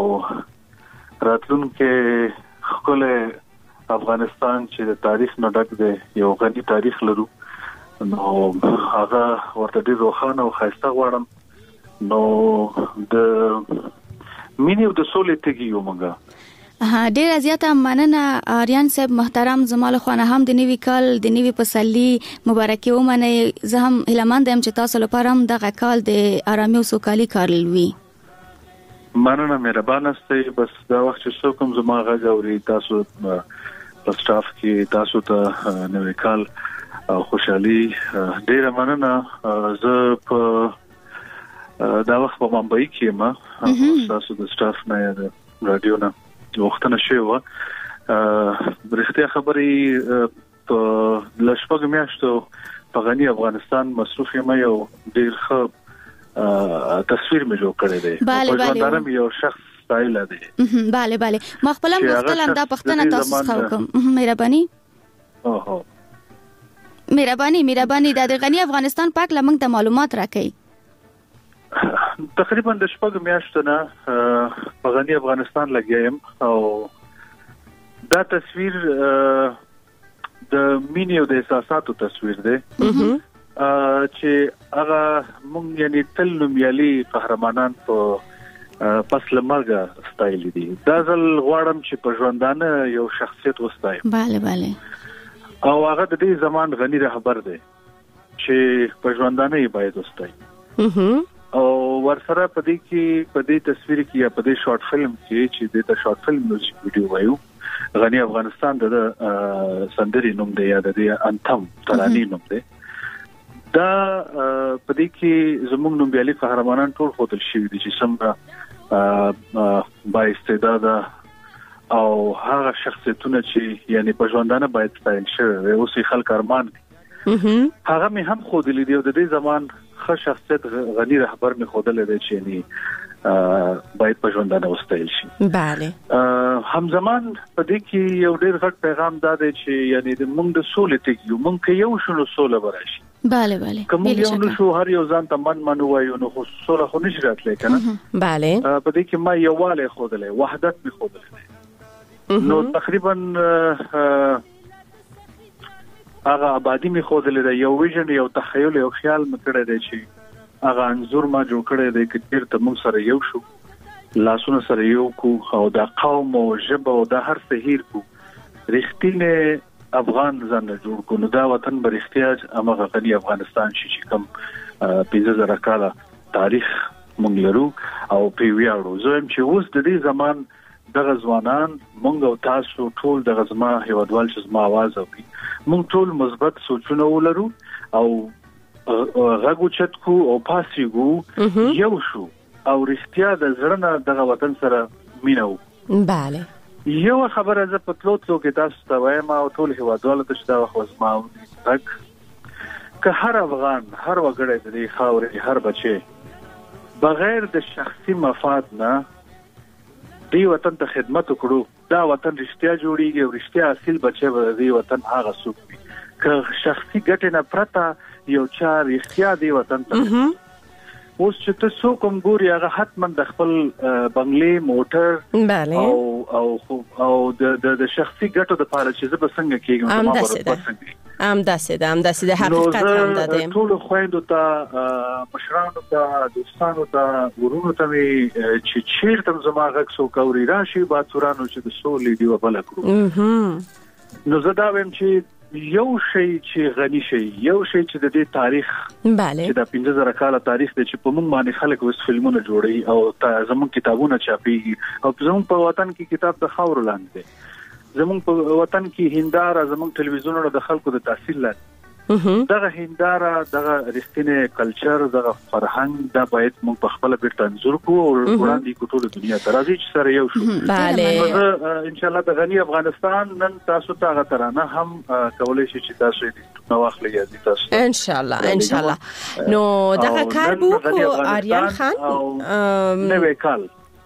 راتلونکي خپل افغانستان چې د تاریخ نه ډک دی، یو غني تاریخ لرو، نو هغه ورته ډیر روښانه او ښایسته غواړم. نو د مینې او د سولې تیږي یو مونږه ډیر زیاته مننه آریان صاحب محترم. زما له خوا هم د نوي کال د نوي پسرلي مبارکي ومنئ. زه هم هیلهمند یم چې تاسو لپاره هم دغه کال د آرامي او سوکالي کال وي. مننه، مهربانه استئ. بس دا وخت چې څوک زما غږ اوري، تاسو په سټاف کې تاسو ته نوي کال او خوشحالي ډیره مننه. زه په دا وخت په ممبئی کې ما تاسو د سټاف نه یا د رادیو نه وختونه شوی و. برختیا خبرې په لشپږ میاشتو په غني افغانستان مصروف یم، یو ډیر ښه تصویر مې جوړ کړی دی. بله بله ژوندانم یو شخص ستایل دی. بله بله ما خپل هم غوښتل دا پښتنه تاسو څخه وکم. مهرباني اوه مهرباني مهرباني د غني افغانستان پاک لمنګ ته معلومات راکړئ. تقریبا د شپږ میاشتو نه په غني افغانستان لګیم او دا تصویر د مینې او د احساساتو تصویر دی چې هغه مونږ یعنی تل نومیالي قهرمانان په پس لمرګه ستایل دي. دا ځل غواړم چې په ژوندانه یو شخصیت وستایم. bale bale او هغه د دې زمان غني رهبر دی چې په ژوندانه یې باید وستایم. او ورسره په دې کې په دې تصویر کې یا په دې شارټ فلم کې چې د شارټ فلم میوزیک ویډیو وایو، غني افغانستان د سندري نوم دی یا د انتم ترانې نوم دی. دا په دې کې زموږ نومیالي قهرمانان ټول خودل شي دي چې څنګه با استعداد او هغه شخصیتونه چې یعنی په ژوندانه باید ستایل شي او سي خلک ارمان هغه مې هم خودل دي او د دې زمان ښه شخصیت غني رهبر مې خودل دی چې یعنی باید په ژوندانه وستایل شي. bale همزمان په دې کې یو ډېر غټ پیغام دا دی چې یعنی د مونږ د سولې تیږي مونږ کې یو شنو سوله ورشي. bale bale کوم یو نو شو هر یو ځان ته من من وایو نو خو سوله خو نشي راتلی کنه. bale په دې کې ما یواله خودلې وحدت مې خودلې نو تقریبا هغه آبادی می خوذلې دا یو ویژن یو تخیل یو خیال مکړه دی چې هغه انزور ما جوړ کړی دی چې تیر ته موږ سره یو شو، لاسونه سره یو کو او دا قوم او ژبه او دا هر څه هیر کو، رښتینه افغان ځان جوړ کو. نو دا وطن بر احتیاج هغه غني افغانستان شي چې کوم پنځه زره کاله تاریخ موږ لرو او په ویاړو. زه هم چې اوس د دې زمان دغه ځوانان موږ او تاسو ټول دغه زما هیوادوال چې زما आवाज اوري موږ ټول مثبت سوچونه ولرو او غږ چت کو او پاسیګو یو شو او رښتیا د زړه دغه وطن سره مینو. bale یو خبره زه په تلو تلو کې تاسو ته وایم او ټول هیوادوالو ته چې دا وخت ما تک که هر افغان هر وګړی د دې خاورې هر بچي بغیر د شخصي مفاد نه دی وطن ته خدمت وکړو، دا وطن رښتیا جوړیږي او رښتیا اصل بچي به دی وطن هغه څوک وي که شخصي ګټه نه پرته یو چا رښتیا دی وطن ته. اوس چې تاسو کوم ګوري هغه حتما د خپل بنگلې موټر او او او د د شخصي ګټو د پاره چې زه به څنګه کېږم ام داسې ام داسې ام داسې د حقیقت هم ده. ټول خويندو ته مشرانو ته دوستانو ته ورونو ته چې چیرته زما غږ سو کوري راشي با تورانو چې د سولې دی وبل کړو. نو زه دا ویم چې یو شی چې غني شي، یو شی چې د دې تاریخ bale چې د پنځه زره کاله تاریخ د چې په موږ باندې خلک وس فلمونه جوړي او زموږ کتابونه چاپي او زموږ په وطن کې کتاب د خاور لاندې، زموږ په وطن کې هنداره زموږ ټلویزیونونو د خلکو د تحصیل لاندې دغه هنداره دغه رښتینی کلچر دغه فرهنګ دا باید موږ په خپل بیرته انځور کوو او وړاندې کوو ټول دنیا ته راځي چې سره یو شو. بله ان شاء الله د غنی افغانستان نن تاسو ته هغه ترانه هم کولای شي چې تاسو یې نو واخلئ یا تاسو ان شاء الله ان شاء الله. نو دغه کار بو کو آریان خان نوې کال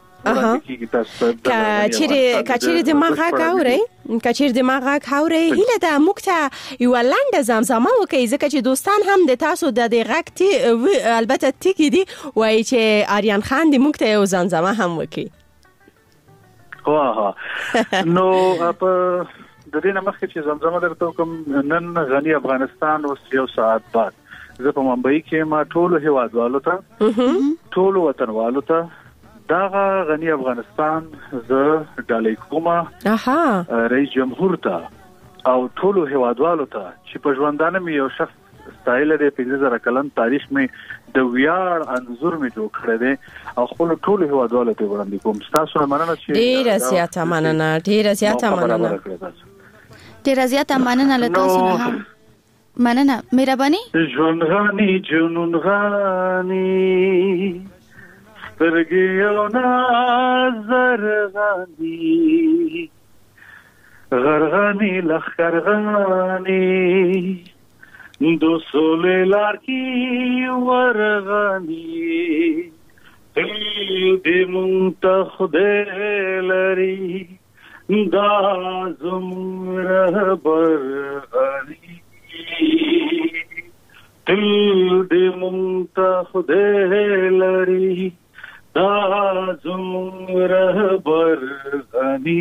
کچېره کچېره د ماغه کاوري کچېره د ماغه کاوري هله د مکته یو لاند زمزمه وکي ځکه چې دوستان هم د تاسو د دغه البته ټکی دي وای چې آریان خان د مکته یو زمزمه هم وکي. واه نو په د دې نمخ چې زمزمه درته کوم نن غنی افغانستان اوس یو ساعت بعد زه په ممبئی کې ما ټول هیوادوالو ته ټول وطنوالو ته داغه غنی افغانستان ز ډالۍ کومه اها رئیس جمهور ته او ټول هیوادوالو ته چې په ژوندانه مې یو شخص ستایل دی پنځه زره کلن تاریخ مې د ویاړ انزور مې جوړ کړی دی او خپل ټول هیوادوالو ته وړاندې کوم. تاسو مننه چې ډیره زیاته مننه ډیره زیاته مننه ډیره زیاته مننه له تاسو نه هم مننه مهرباني. ژوند غني جنون غني سترګې او نظر غني غرغني لخر غني دو سولې لار کې ورغني دې مونږ ته خدای لري دا زمره برغني دې مونږ ته خدای لري دا زمره برغني.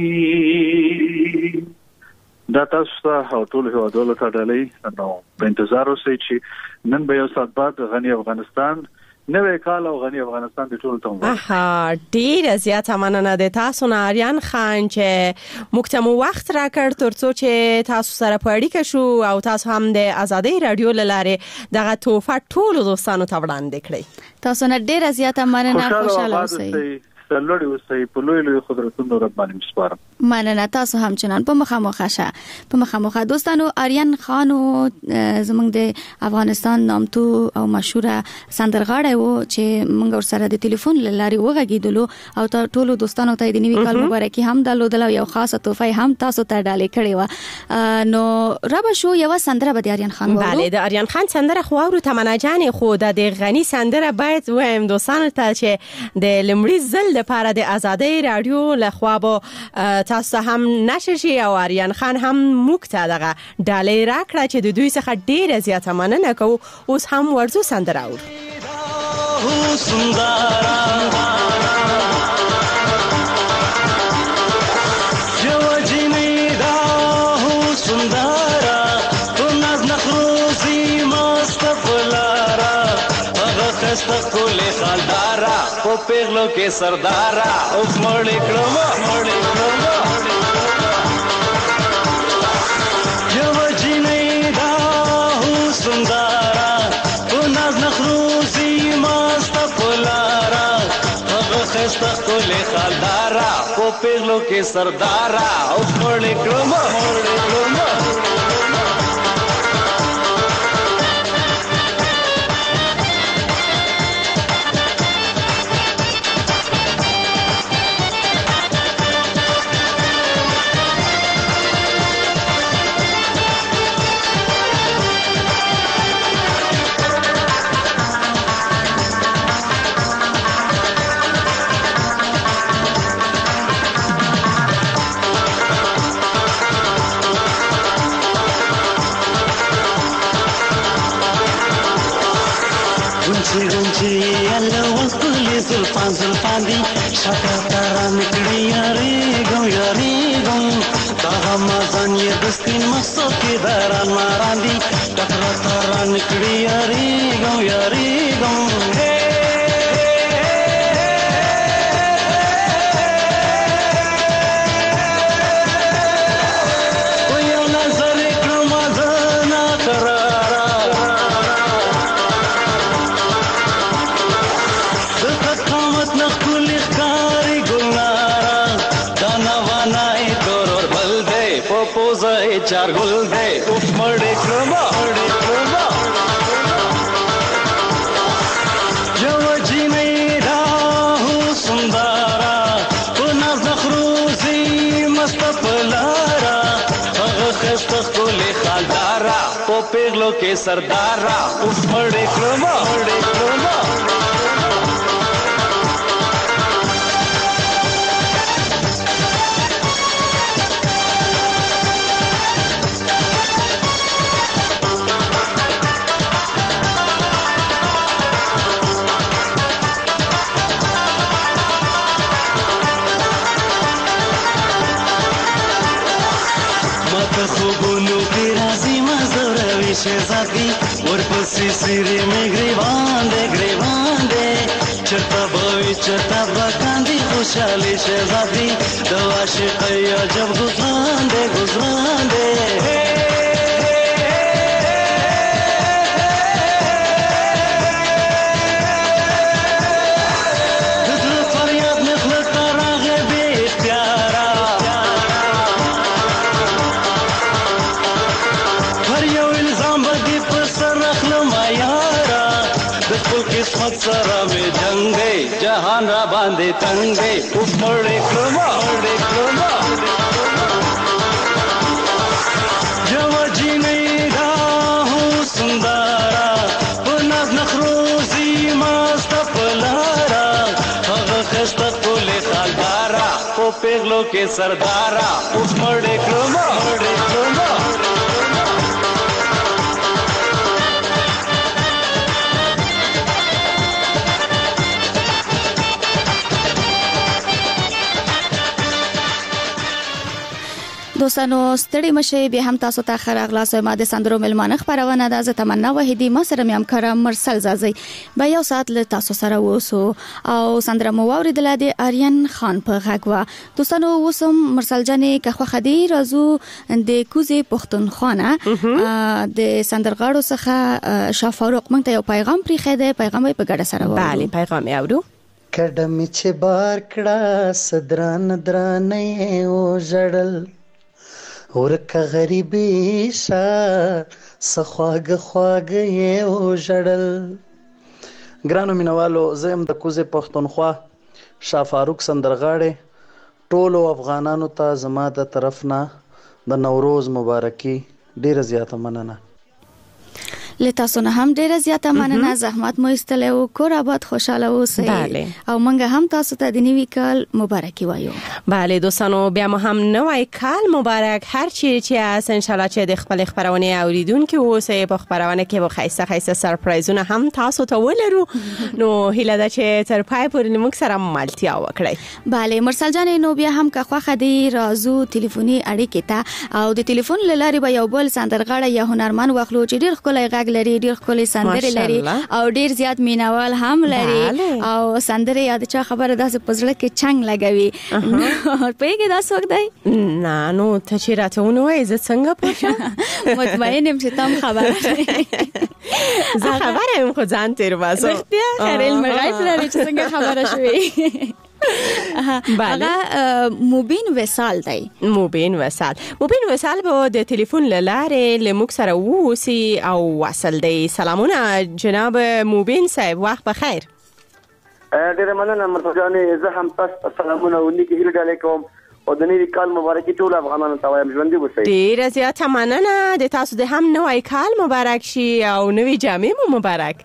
دا تاسو ته ټول هیوادوالو ته ډالۍ نو په انتظار اوسئ چې نن به یو ساعت بعد غنی افغانستان نوې کال او غنی افغانستان د ټول ته اها ډیره زیاته مننه د تاسو نه آریان خان چې مکتمو وخت را کړ ترڅو چې تاسو سره په اړیکه شو او تاسو هم د آزادۍ رادیو لاره دغه توفه ټول دوستانو ته وړاندې کړی. تاسو نه ډیره زیاته مننه خوشاله اوسئ. سلوړي اوسئ په لوی لوی قدرتونو رب باندې مسپارم. مننه تاسو هم چنان په مخامخه شه په مخامخه دوستانو. آریان خان زمونږ د افغانستان نامتو او مشهور سندرغاړی وو چې موږ ور سره د ټلیفون لاري وغږیدلو او ټول دوستانو ته د نوي کال مبارکي هم درلودل او یو خاصه تحفه هم تاسو ته ډالۍ کړې و. نو رب شو یو سندره به د آریان خان وو. بله د آریان خان سندره خو ورو تمنا جان خو د غنی سندره باید وایم دوستانو ته چې د لمړي زل د لپاره د آزادۍ رادیو لخوا به تاسو هم نشر شي او آریان خان هم موږ ته دغه ډالۍ راکړه چې د دوی څخه ډیره زیاته مننه کوو. اوس هم ورزو سندره اورو. استقل خالدارا په پیغلو کې سردارا او مړې کړم مړې کړم یو جنې دا هو سندارا په ناز نخروزي ماست پلارا هغه استقل خالدارا په پیغلو کې سردارا او مړې کړم مړې کړم. زلفان زلفان دی شکر تران کړي یاري ګو یاري ګو دا مزان یې دستین مخصوص کې دران ماران دی شکر تران کړي یاري ګو یاري ګو چار گل دے اوف مړې کړم مړې کړم پیغلو کې سردارا اوس مړې کړم مړې کړم خوبونو کې راځي مزوروي شهزادګي ورپسې سیرې مې ګریوان دې ګریوان دې چرته به وي چرته به کاندي خوشحالي شهزادګي د عاشقۍ عجب ګزران دې ګزران دې سره مې جنگې جهان را باندې تنګې اوس مړې کړم مړې کړم جو جینې دا هو سندارا په ناز نخروزي ماست پلارا هغه خسته کولې خالدارا په پیغلو کې سردارا اوس مړې کړم مړې کړم دوستانو ستړي مشه به هم تاسو ته خیر اغلاس ما د سندرو ملمانه خبرونه ده. زه تمنا وحیدی ما سره مې همکارم مرسل زازی به یو ساعت له تاسو سره ووسو او سندره مو اوریدل د آریان خان په غږ. دوستانو وسم مرسل جانې که خو خدي رازو د کوزي پښتونخوا د سندرغاړو څخه شاه فاروق مونږ ته یو پیغام پرې خېده. پیغام په ګډه سره وو. بله پیغام یې اورو. کډم چې بار کړه صدران درانه او جړل ورکه غریبی شا سخواګ خواګ یو جړل. ګرانو مینوالو زم د کوزه پښتونخوا شاه فاروق سندرغاړي ټولو افغانانو ته زما د طرف نه د نوروز مبارکي ډیره زیاته مننه. لته سونه هم ډیره زیاته مننه. زحمت مو ایستله او کور آباد خوشاله اوسئ او منګه هم تاسو ته د نیوي کال مبارکي وایو. بله دوستانو بیا مو هم نوی کال مبارک. هر چی چې اس ان شاء الله چې د خپل خبرونه اوریدونکو اوسئ په خبرونه کې به خیسته خیسته سرپرایزونه هم تاسو ته ولرو. نو هیله ده چې تر پای پورې موږ سره ملتیا وکړئ. بله مرسل جان نو بیا هم که خوخه دی رازو ټلیفوني اړیکې ته او د ټلیفون لاري به یو بل سندرغاړی یا هنرمن واخلو چې ډیر خلک غږ لري ډیر خلک سندري لري او ډیر زیات مینوال هم لري او سندري یاد چا خبره داسې پزړه کې چنګ لګوي. په کې دا څوک دی؟ نه نو ته چې راته ونوې زه څنګه پوښم؟ مطمئن یم چې تم خبره زه خبره یم خو ځان تیر باسو رښتیا خیر علم غیب لري چې څنګه خبره شوې. هغه مبین وصال دی. مبین وصال مبین وصال به د ټلیفون لاره لموږ سره ووسی او وصل دی. سلامونه جناب مبین صاحب وخت بخیر. ډیره مننه مرتضی جانې. زه هم تاسو سلامونه ونیکي هیله ډالې کوم او د نوي کال مبارکي ټول افغانانو ته وایم ژوندي اوسئ. ډیره زیاته مننه. د تاسو د هم نوی کال مبارک شي او نوي جامې مو مبارک.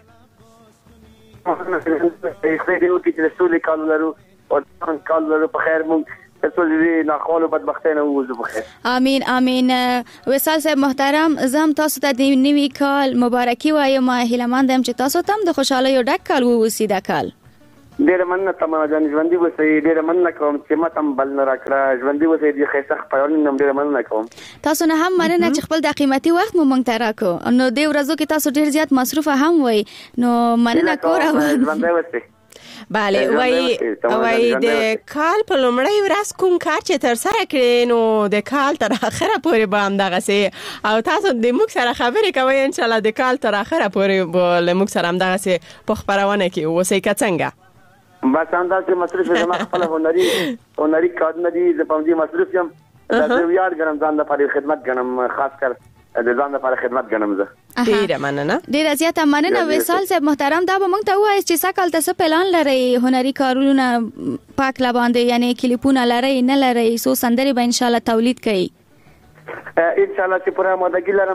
خیر یو کې چې ټول کال لرو او کال لرو په خیر مونږ ټول دې ناخوالو بدبختۍ نه ووځو په خیر. امين امين. وصال صاحب محترم زم تاسو ته د نوي کال مبارکي وایم. هیلمند یم چې تاسو ته د خوشاله یو ډک کال ووسی دا کال. ډیره مننه تمام جان ژوندي اوسئ. ډیره مننه کوم چې ما تم بل نه راکړه ژوندي اوسئ. دې خیسه خپلونه نم ډیره مننه کوم. تاسو نه هم مننه چې خپل د قیمتي وخت مو مونږ ته راکو. نو دې ورځو کې تاسو ډیر زیات مصروف هم وای نو مننه کور ژوندي اوسئ. بله وای وای د کال په لومړی ورځ کوم کار چې تر سره کړی نو د کال تر اخره پورې به هم دغه سي او تاسو د موږ سره خبرې کوئ ان شاء الله د کال تر اخره پورې به له موږ سره هم دغه سي په خبرونه کې اوسئ که څنګه؟ بس انداز کې مصروف زما خپل هنري هنري کارونه دي. زه په دې مصروف یم. زه یاد ګرم ځان لپاره خدمت ګڼم خاص کر د ځان لپاره خدمت ګڼم. زه ډیره مننه. ډیره زیاته مننه وصال صاحب محترم. دا به موږ ته وایي چې سکل تاسو پلان لري هنري کارونه پاک لا باندې یعنی کلیپونه لري نه لري سو سندري به ان شاء الله تولید کړي؟ ان شاء الله چې پوره مودګی لرم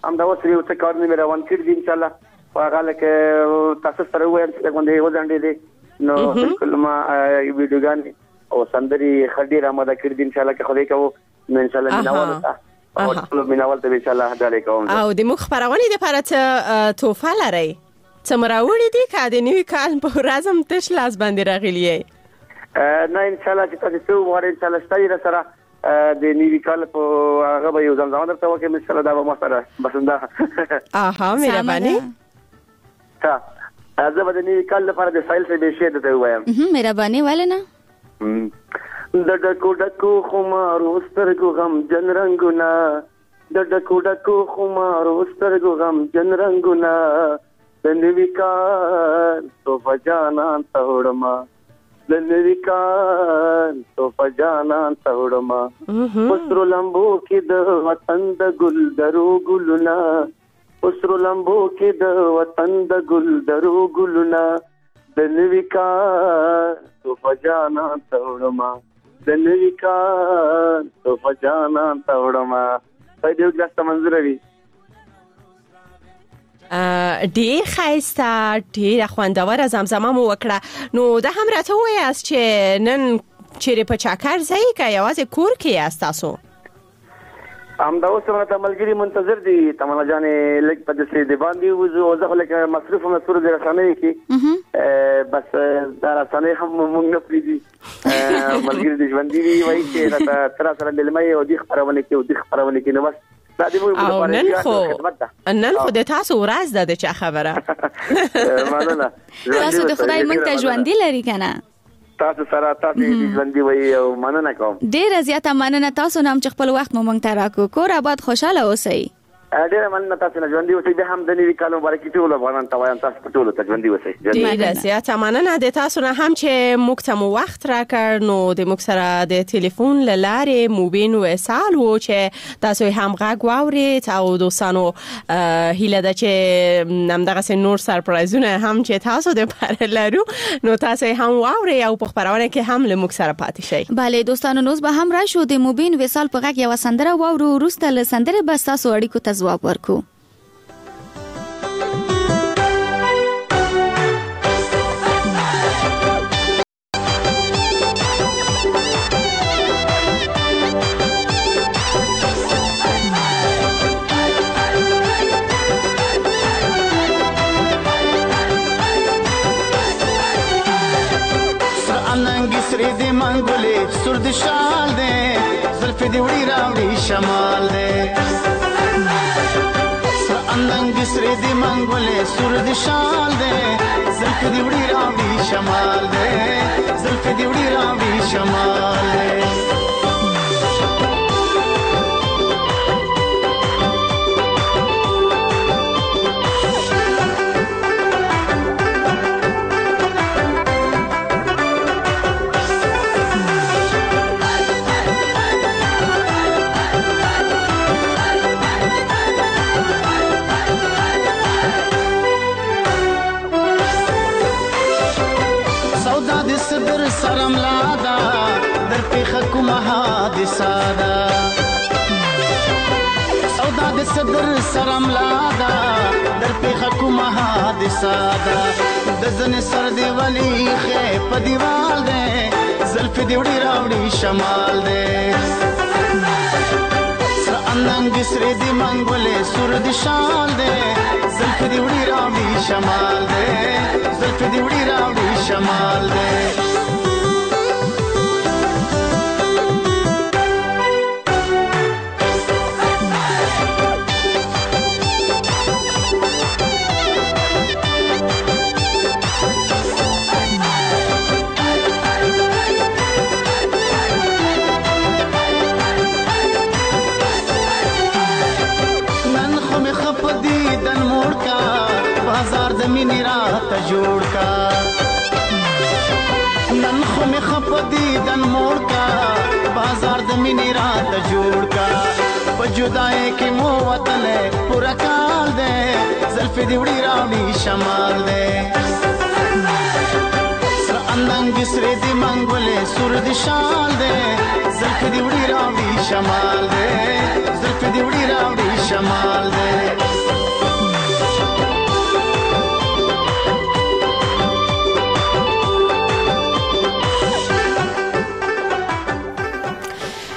هم دا اوس یو څه کارونه مې روان کړي دي ان شاء الله هغه لکه تاسو سره وایم چې باندې وځنډې دي نو بالکل ما ویډیوګان او سندري خډي را ماده کړی دي ان شاء الله که خدای کوو نو ان شاء الله میناوال ته او ټول میناوال ته ان شاء الله هداله کوم او د مخ خبرونه د لپاره ته توفه لري څه مراوړي دي که د نوي کال په ورځ هم تش لاس باندې راغلی نه ان شاء الله چې تاسو څو واره ان شاء الله ستاسو سره د نوي کال په هغه به یو ځم ځم درته وکړم ان شاء الله دا به ما سره بسنده اها مهرباني تا زه به د نوي کال لپاره د فایل څخه به شیر ته وایم مهرباني ولنه د ډکو ډکو خمارو سترګو غم جن رنگونه د ډکو ډکو خمارو سترګو غم جن رنگونه د نوي کال توفه جانان ته وړمه د نوي کال توفه جانان ته وړمه وسرو لمبو کې د وطن د ګل درو ګلونه وسرو لمبو کې د وطن د ګل درو ګلونه د نوي کال توفه جانان ته وړمه د نوي کال توفه جانان ته وړمه په دې ګلاسته منظور وي ډیر ښایسته ډیره خوندوره زمزمه مو وکړه نو دا هم راته ووایاست چې نن چیرې په چکر ځئ که یوازې کور کې یاست تاسو همدا اوس هم راته ملګري منتظر دي تمنا جانې لږ په داسې د باندې وځو او زه خو لکه مصروف یم سور د رسنیو کې بس دا رسنۍ هم موږ نه پرېږدي ملګري د ژوندي وي وایي چې راته ته را سره مېلمه یې او دې خپرونه کې او دې خپرونه کې نو بس او نن خو نن خو د تاسو ورځ ده د چا خبره مننه تاسو د خدای موږ ته ژوندي لري کنه تاسو سره تاسو ژوندي وي او مننه کوم ډیره زیاته مننه تاسو نام چې خپل وخت مو موږ ته راکو کور آباد خوشاله اوسئ ډیره مننه تاسو نه ژوندي اوسئ به هم د نوي کال مبارکي ټول افغانان ته وایم تاسو ټول ته ژوندي اوسئ ډیره زیاته مننه د تاسو نه هم چې موږ ته مو وخت راکړ نو د موږ سره د ټلیفون له لارې موبین وصال وو چې تاسو هم غږ واورئ او دوستانو هیله ده چې همدغسې نور سرپرایزونه هم چې تاسو دپاره لرو نو تاسو هم واورئ او په خپرونه کې هم له موږ سره پاتې شئ بله دوستانو نوز به هم راشو د موبین وصال په غږ یوه سندره واورو وروسته له سندرې به ستاسو اړیکو ته ځواب ورکو سری دی منگولی سرد شال دے زلف دی وڑی راوڑی شمال دے سر اندنگ سری دی منگولی سرد شال دے زلف دی وڑی راوڑی شمال دے زلف دی وڑی راوڑی شمال دے سرم لادا در پیخ کوم حادثه دا سودا د صدر سرم لادا در پیخ کوم حادثه دا د زن سر دی ولی خې په دیوال دے زلف دی وړي راوړي شمال دے سر اننګ سر دی منګولې سر دی شال دے زلف دی وړي راوړي شمال دے زلف دی وړي راوړي شمال دے بازار د مینې راته جوړ کا نن خو مې خپه دیدن موړ کا بازار د مینې راته جوړ کا په جدای کې مو وطن پورا کال دی زلف دی وړي راوړي شمال دی سر اندنګ سر دی منګولې سر دی شال دی زلف دی وړي راوړي شمال دی زلف دی وړي راوړي شمال دی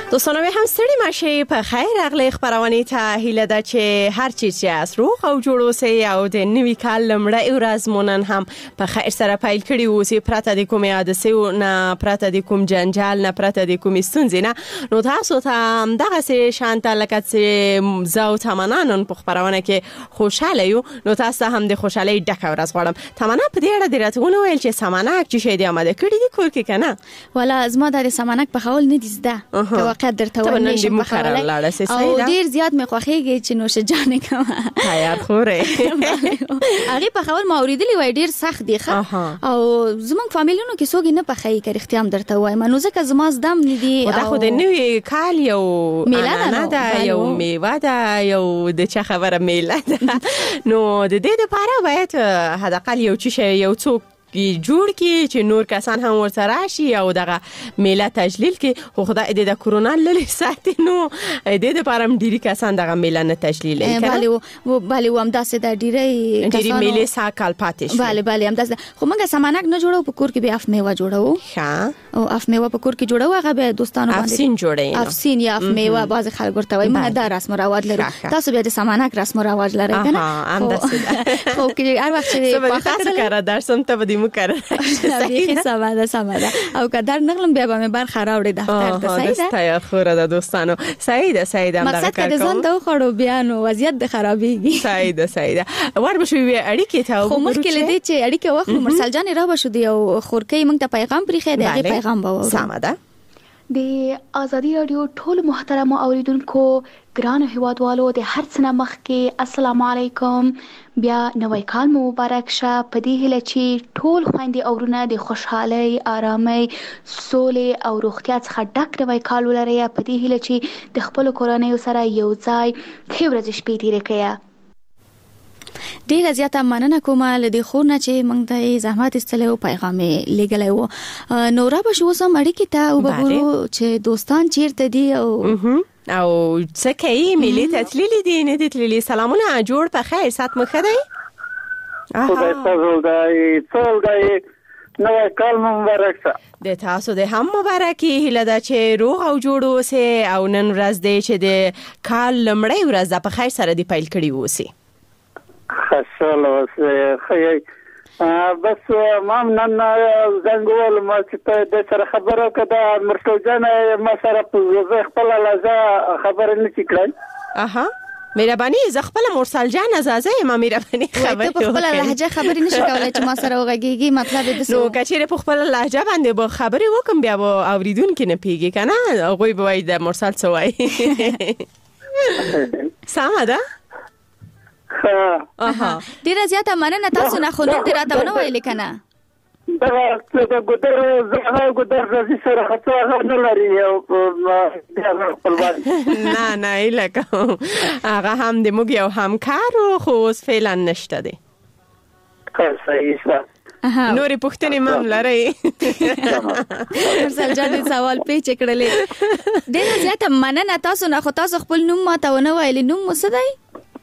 دوستانو هم ستړي ماشي په خیر اغلی خبرونه ته هیله ده چې هر چیز چې از روغ او جوړ اوسئ او د نوي کال لمړی ورځ مونن هم په خیر سره پیل کړي اوسئ پرته د کومې حادثې نه پرته د کوم جنجال نه پرته د کومې ستونزې نه. نو تاسو ته دغسې شانته لکه چې زه او تمنا نن په خبرونه کې خوشحاله یو نو تاسو هم د خوشحالۍ ډکه ورځ غواړم. تمنا په دې اړه د راته وویل چې سمانک چې شی دی آماده کړي دي کور کې که نه؟ والا زما د سمانک پخول نه دي زده که واقعیت درته وایم نشم پخولی او ډېر زیات مې خوښېږي چې نوش جانې کومه تیار خورې هغې پخول ما اورېدلي وای ډېر سخت دی ښه او زموږ فامیلونو کې څوک یې نه پخوي که رښتیا هم درته وایم نو ځکه زما زده هم نه دي دا خو د نوي کال یو عنعنه ده یو میوه ده یو د چا خبره میله ده نو د دې دپاره باید حداقل یو څه شی یو څوک جوړ کی چې نور کسان هم ورته راشي او دغه میله تجلیل کی خو خدای دې د کورونا للی ساتي نو دې د پارم ډیری کسان دغه میله نه تجلیل کوي بله و بله و هم داسې د ډیری ډیری میله سا کال پاتې شو بله بله هم داسې خو موږ سمانک نه جوړو په کور کې به اف میوه جوړو ښه او اف میوه په کور کې جوړو هغه به دوستانو باندې افسین جوړي افسین یا اف میوه باز خلک ورته وایي موږ دا رسم رواج لرو تاسو بیا د سمانک رسم رواج لرئ کنه هم داسې خو کې هر وخت چې په خاطر کار درسم ته بدی مو کار صحیح سماده سماده او که در نغلم بیا به بر خراوړي دفتر ته صحیح ده تیار خوره ده دوستانو صحیح ده صحیح ده مقصد که ځان ته خړو بیا نو وضعیت د خرابېږي صحیح ده صحیح ده ور بشو اړیکې ته خو مخکې لدی چې اړیکې واخلو مرسل جان را بشو دی او خورکې موږ ته پیغام پرې خې دی پیغام به سماده د آزادی رادیو ټول محترم اوریدونکو ګران هیوادوالو د هر څه نه مخکې السلام علیکم بیا نوی کال مو مبارک شه په دې هیله چې ټول خویندې او ورونه د خوشحالۍ آرامۍ سولې او روغتیا څخه ډک نوی کال ولرئ په دې هیله چې د خپلو کورنیو سره یو ځای ښې ورځې شپې تېرې کړئ. ډیره زیاته مننه کوم له دې خور نه چې موږ ته زحمت ایستلی او پیغام یې لیږلی و. نو را به شو اوس هم اړیکې ته وګورو چې دوستان چیرته دي او او څه کوي میلې ته تللي دي نه دي تللي؟ سلامونه جوړ په خیر سات مو ښه دی؟ خدای ستاسو دی ټول دی نوی کال مو مبارک شه. د تاسو د هم مبارکي هیله ده چې روغ او جوړ اوسئ او نن ورځ دی چې د کال لومړۍ ورځ ده په خیر سره دې پیل کړي اوسئ. خوشحاله اوسئ ښه بس ما نن زنګ وویل ما چې ته د سره خبره وکړه د مرسل جان ما سره په خپله لهجه خبرې نه شي کړی. اها مهرباني زه خپله مرسل جان ازازه یم مهرباني خبرې ته په خپله لهجه خبرې نه شي کولی چې ما سره وغږېږي مطلب یې داسې نو که چېرې په خپله لهجه باندې به خبرې وکړم بیا به اورېدونکي نه پوهېږي که نه هغوی به وایي د مرسل څه وایي سمه ده ډیره زیاته مننه تاسو نه خو نوم دې راته ونه ویلې که نه دغه د ګودر هغه ګودر راځي سره خطو هغه نه لري نه نه هیله کوم هغه هم د موږ یو همکار و خو اوس فعلا نشته دی. صحیح شه نورې پوښتنې مم لرئ؟ مرسل جان دې سوال پیچ کړلې ډیره زیاته مننه تاسو نه خو تاسو خپل نوم ماته ونه ویلې نوم مو څه دی؟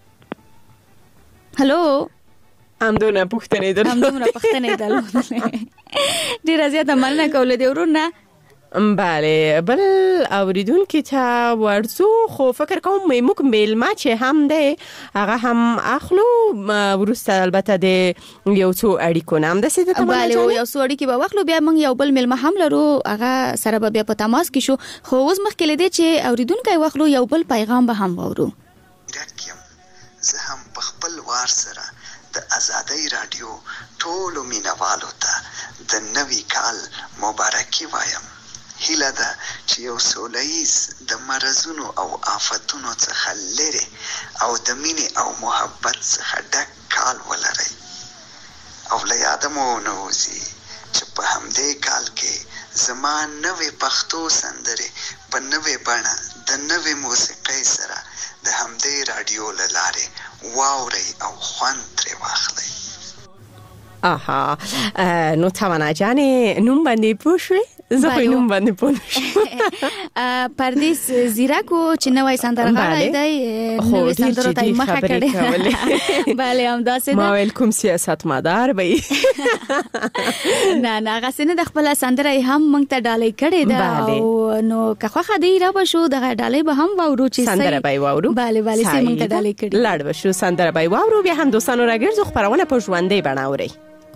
هلو همدونه پوښتنې درلودې همدومره پوښتنې درلودې ډېره زیاته مننه کوم له دې ورونه. بله بل اوریدونکي ته ورځو خو فکر کوم موږ میلمه چې هم دی هغه هم اخلو وروسته البته د یو څو اړیکو نه همداسې ده تمنا بله یو څو اړیکې به واخلو بیا موږ یو بل میلمه هم لرو هغه سره به بیا په تماس کې شو خو اوس مخکې له دې چې اوریدونکی واخلو یو بل پیغام به هم واورو. زه هم په خپل وار سره د آزادۍ راډیو ټولو مینوالو ته د نوي کال مبارکي وایم. هیله ده چې یو سوله ییز د مرضونو او آفتونو څخه لرې او د مینې او محبت څخه ډک کال ولرئ او له یاده مو ونه وځي چې په همدې کال کې زما نوې پښتو سندرې په نوې بڼه د نوې موسیقۍ سره د همدې راډیو له لارې واورئ او خوند ترې واخلئ. آها نو تمنا جانې نوم باندې پوه شوې زه خو نوم باندې پوه نشم. پردیس زیرکو چې نوې سندرغاړی دی نوې سندرو ته مخه کړې. بله همداسې ده. ما ویل کوم سیاست مدار به نه نه هغه څه نه د خپله سندره یې هم موږ ته ډالۍ کړې ده او نو که خوښه دی رابه شو دغه ډالۍ به هم واورو چې سندره به یې واورو. بله بله څه موږ ته ډالۍ کړې. لاړ به شو سندره به یې واورو بیا هم دوستانو راګرځو خپرونه په ژوندۍ بڼه اورئ.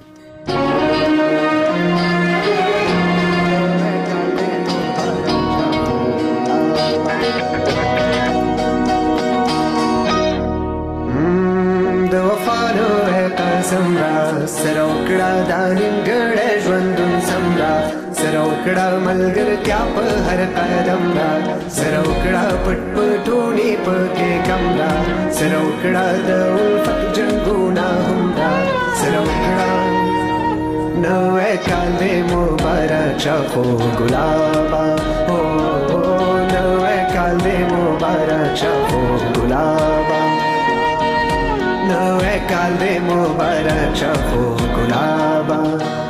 سمرا سروکړه د نیمګړې ژوندون سمرا سروکړه ملګرتیا په هر قدم را سروکړه پټ پټونی په کې کمرا سروکړه د الفت جنگونه هم را سروکړه نوې کال دې مبارک شخو ګلابا او نوې کال دې مبارک شخو ګلابا نوے کال دے مبارک شخو گلابا.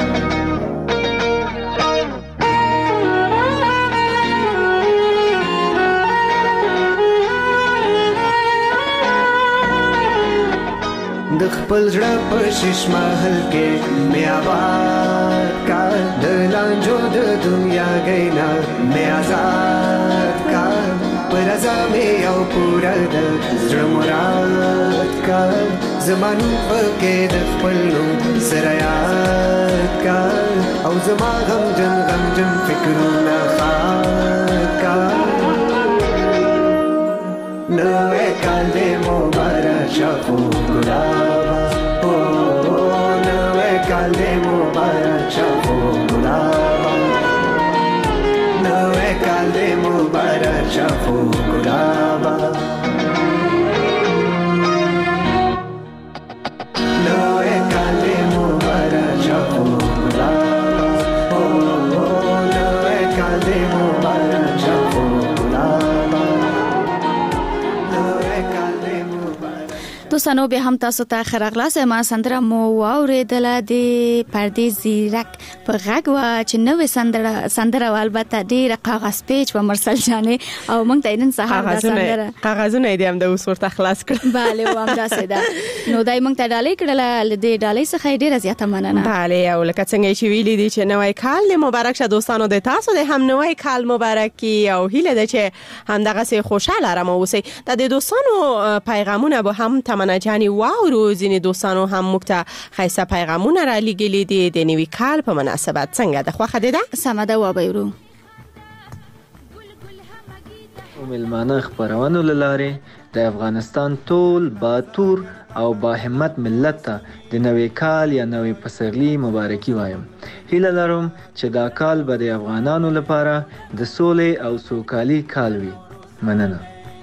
د خپل زړه په شیش محل کې مې آباد کا د لانجو د دنیا غینا مې آزاد کا پر ازمه یو پورا د زړه مراد کا زمانو پکې د خپل نوم سره یاد کا او زما غم جن غم جن فکرونه خاک کا نوې کال دې مبارک شخو ګلابا او نوې کال دې مبارک شخو ګلابا نوې کال دې مبارک شخو ګلابا نوې کال دې مبارک شخو ګلابا او نوې کال دې مبارک شخو ګلابا. دوستانو بیا هم تاسو ته ښه راغلاست. ما سندره مو واورېدله د پردیس زیرک په غږ وه چې نوې سندره سندره وه البته ډېره کاغذ پیچ وه مرسل جانې او موږ ته یې نن سهار دا سندره کاغذونه یې دې همدا اوس ورته خلاص کړل. بله و همداسې ده نو دا یې موږ ته ډالۍ کړله له دې ډالۍ څخه یې ډېره زیاته مننه. بله او لکه څنګه چې ویلي دي چې نوی کال دې مبارک شه دوستانو د تاسو د هم نوی کال مبارک کي او هیله ده چې همدغسې خوشحاله ارامه اوسئ. د دې دوستانو پیغامونه به هم تمنه جانې واورو. ځینې دوستانو هم موږ ته ښایسته پیغامونه رالیږلي دي د نوي کال په مناسبت. څنګه ده خوښه دې ده؟ سمه ده وبیورو. مېلمانه خپرونو له لارې د افغانستان ټول باتور او باهمت ملت ته د نوي کال یا نوي پسرلي مبارکي وایم. هیله لرم چې دا کال به د افغانانو لپاره د سولې او سوکالي کال وي. مننه.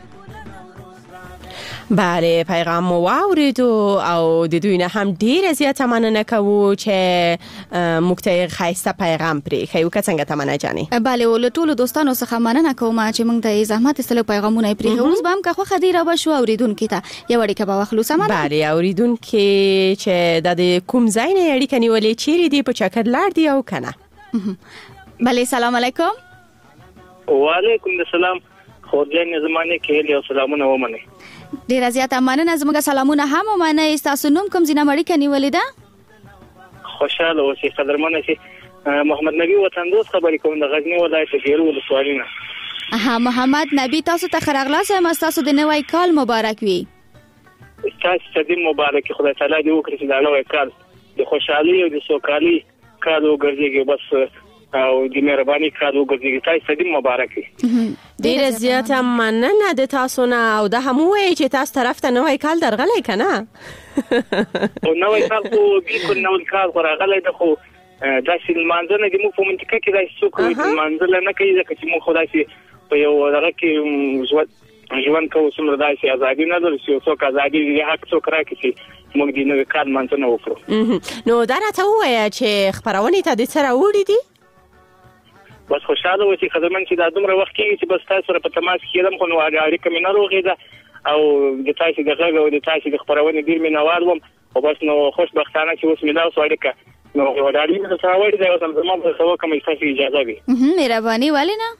بله پیغام مو واوریدو او د دوی نه هم ډیره زیاته مننه کوو چې موږ ته ښایسته پیغام پرېښی. که څنګه تمنه جانې؟ بله له ټولو دوستانو څخه مننه کوم چې موږ ته زحمت ایستلو پیغامونه یې پرېښي. اوس به هم که خوښه دې رابه شو اورېدونکي ته یو اړیکه به واخلو. سمه ده؟ بله اورېدونکي چې دا د کوم ځای نه اړیکه نیولې چیرې دي په چکر لاړ دي او که نه؟ بله سلام علیکم. وعلیکم السلام. خورجانې زمانې کې هیلې او سلامونه ومنئ. ډیره زیاته مننه. زموږ سلامونه هم ومنئ. ستاسو نوم کوم ځای نه اړیکه نیولې ده؟ خوشحاله اوسئ قدرمنه چې محمد نبی وطن دوست خبرې کوم د غزني ولایت ګیرو ولسوالۍ نه. ها محمد نبی تاسو ته ښه راغلاست. یم ستاسو د نوی کال مبارک وي. ستاسو ته دې مبارک خدای تعالی دې وکړي چې دا نوی کال د خوشحالۍ او د سوکالۍ کال وګرځېږي بس او د مهرباني کال وګرځېږي. تاسو ته دې مبارک وي. ډیره زیاته مننه د تاسو نه او دا هم وایي چې تاسو طرف ته نوی کال درغلی که نه؟ او نوی کال خو بالکل نوی کال خو راغلی ده خو داسې لمانځه نه دي. موږ په منطقه کې داسې څوک لمانځله نه کوي ځکه چې موږ خو داسې په یو دغه کې ژوند کوو څومره داسې ازادي نه لرو چې یو څوک ازادي حق څوک راکړي چې موږ د نوي کال لمانځنه وکړو. نو دا راته ووایه چې خپرونې ته دې څه راوړي دي؟ بس خوشاله اوسئ قدرمن چې دا دومره وخت کېږي چې بس تاسو سره په تماس کې کېدم خو نو اړیکه مې نه روغېده او د تاسو د غږ او د تاسو د خپرونې ډېر مینهوال وم خو بس نو خوشبختانه چې اوس مې دا اوس اړیکه نو وداړي د ساوړ دی او زما په سوا کوم اجازه وي مهرباني والي نه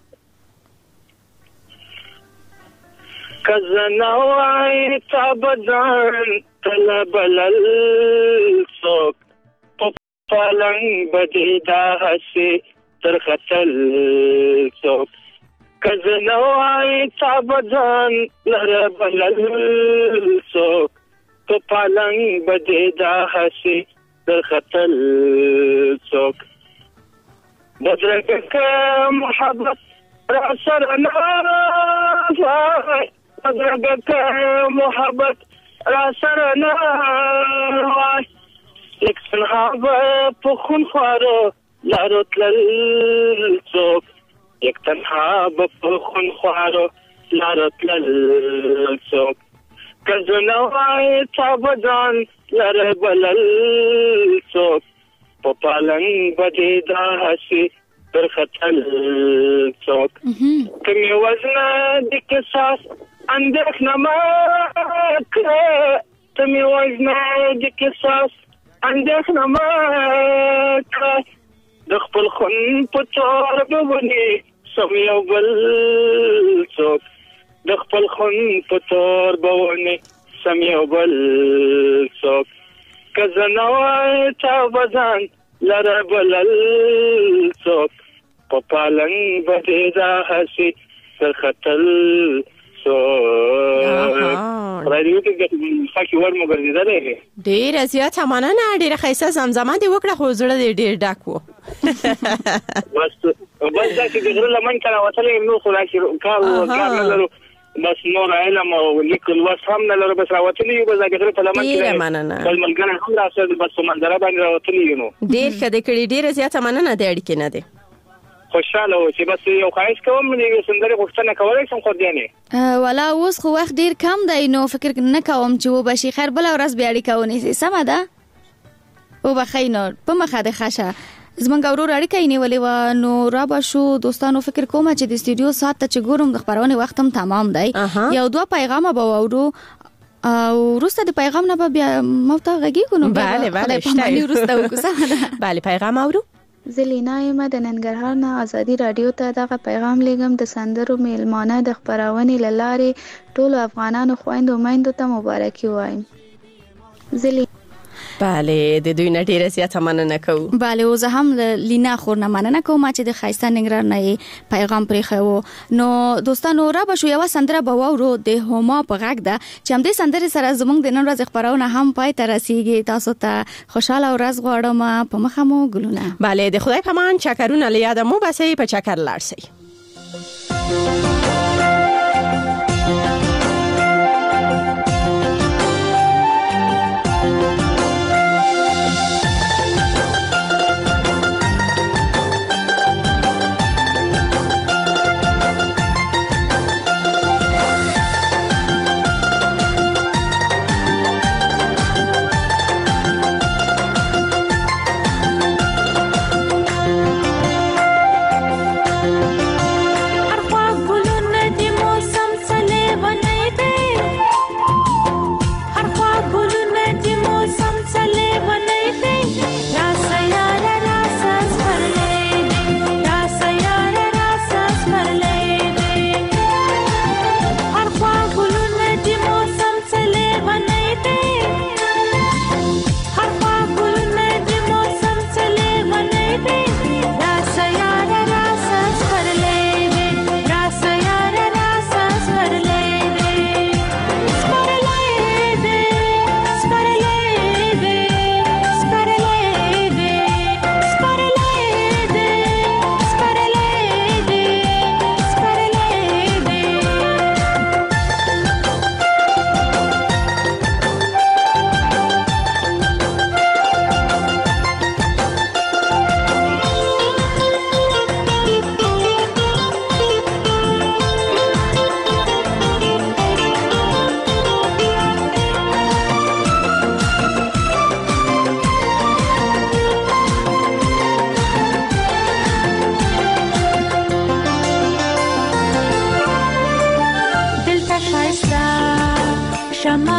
کزنا وای تابدان طلبل السوق پالنګ بدی دا هسي تر خطل سوق کزنا وای تابدان لربل السوق پالنګ بدی دا هسي تر خطل سوق بدرک محبت را سرنا بدرک محبت را سرنا لیک تنها په خون خوارو لارو تلل څوک یک تنها په خون خوارو لارو تلل څوک کزنه وای تابدان لاره بلل څوک په پالنګ بدی دا هسي تر خطل څوک کمی وزنه د قصاص اندېښنه مه کړه کمی وزنه د قصاص اندېښنه مه کړه د خپل خون په تور به ونې سم یو بل څوک د خپل خون په تور به ونې سم یو بل څوک که زه نه وای تابدان لره بلل څوک په پالنګ به دا هسي تر خطل رادیو کې فاکي ور مو ګرځیدل ډیر زیات مننه ډیر ښایسته زمزمه دی وکړه خو زړه دې ډیر ډاک وو بس بس دا چې غره لمن کړه وصلې نو خو راځي کار کار نه لرو بس نور علم او لیکل وس هم نه لرو بس راوتلی بس دا غره په لمن کې مننه بل ملګری هم راځي بس منظره باندې راوتلی نو ډیر ښه د کړي ډیر زیات مننه د اړیکې نه دی خوشاله و چې بس یو خواهش کوم چې سندره غوښتنه کولای شم خو دیانه ولا اوس خو وخت ډیر کم دی نو فکر نه کوم چې و بشي خیر بل ورځ بیا اړیکه ونیسي سمه ده او بخینو په مخه د خشه زمونږ ورور اړیکه نیولې و نو را به شو دوستانو فکر کوم چې د استودیو ساعت ته چې ګورم د خبرونه وخت هم تمام دی یو دوه پیغام به وورو او روسته د پیغام نه بیا موته غږی کو نو bale bale شته روسته وکړه bale پیغام اورو زلینا یم د ننګرهار نه ازادي رادیو ته دغه پیغام لګم د سندرو میلمانه د خبرونې لاره ټول افغانانو خويندو مایندو ته مبارکي وایم زلی bale د دوی نه ډیره زیاته مننه کوم bale او زه هم لینا خور نه مننه کوم چې د خایسته ننګرهار نه پیغام پرې خو نو دوستانو را به شو یو سندره به وورو د هما په غږ ده چې هم دې سندره سره زمونږ د نن ورځ خبرونه هم پای ته رسیږي تاسو ته خوشاله ورځ غواړم په مخه مو ګلونه bale د خدای په امان چکرونه لیاد مو بسې په چکر لارسي شمع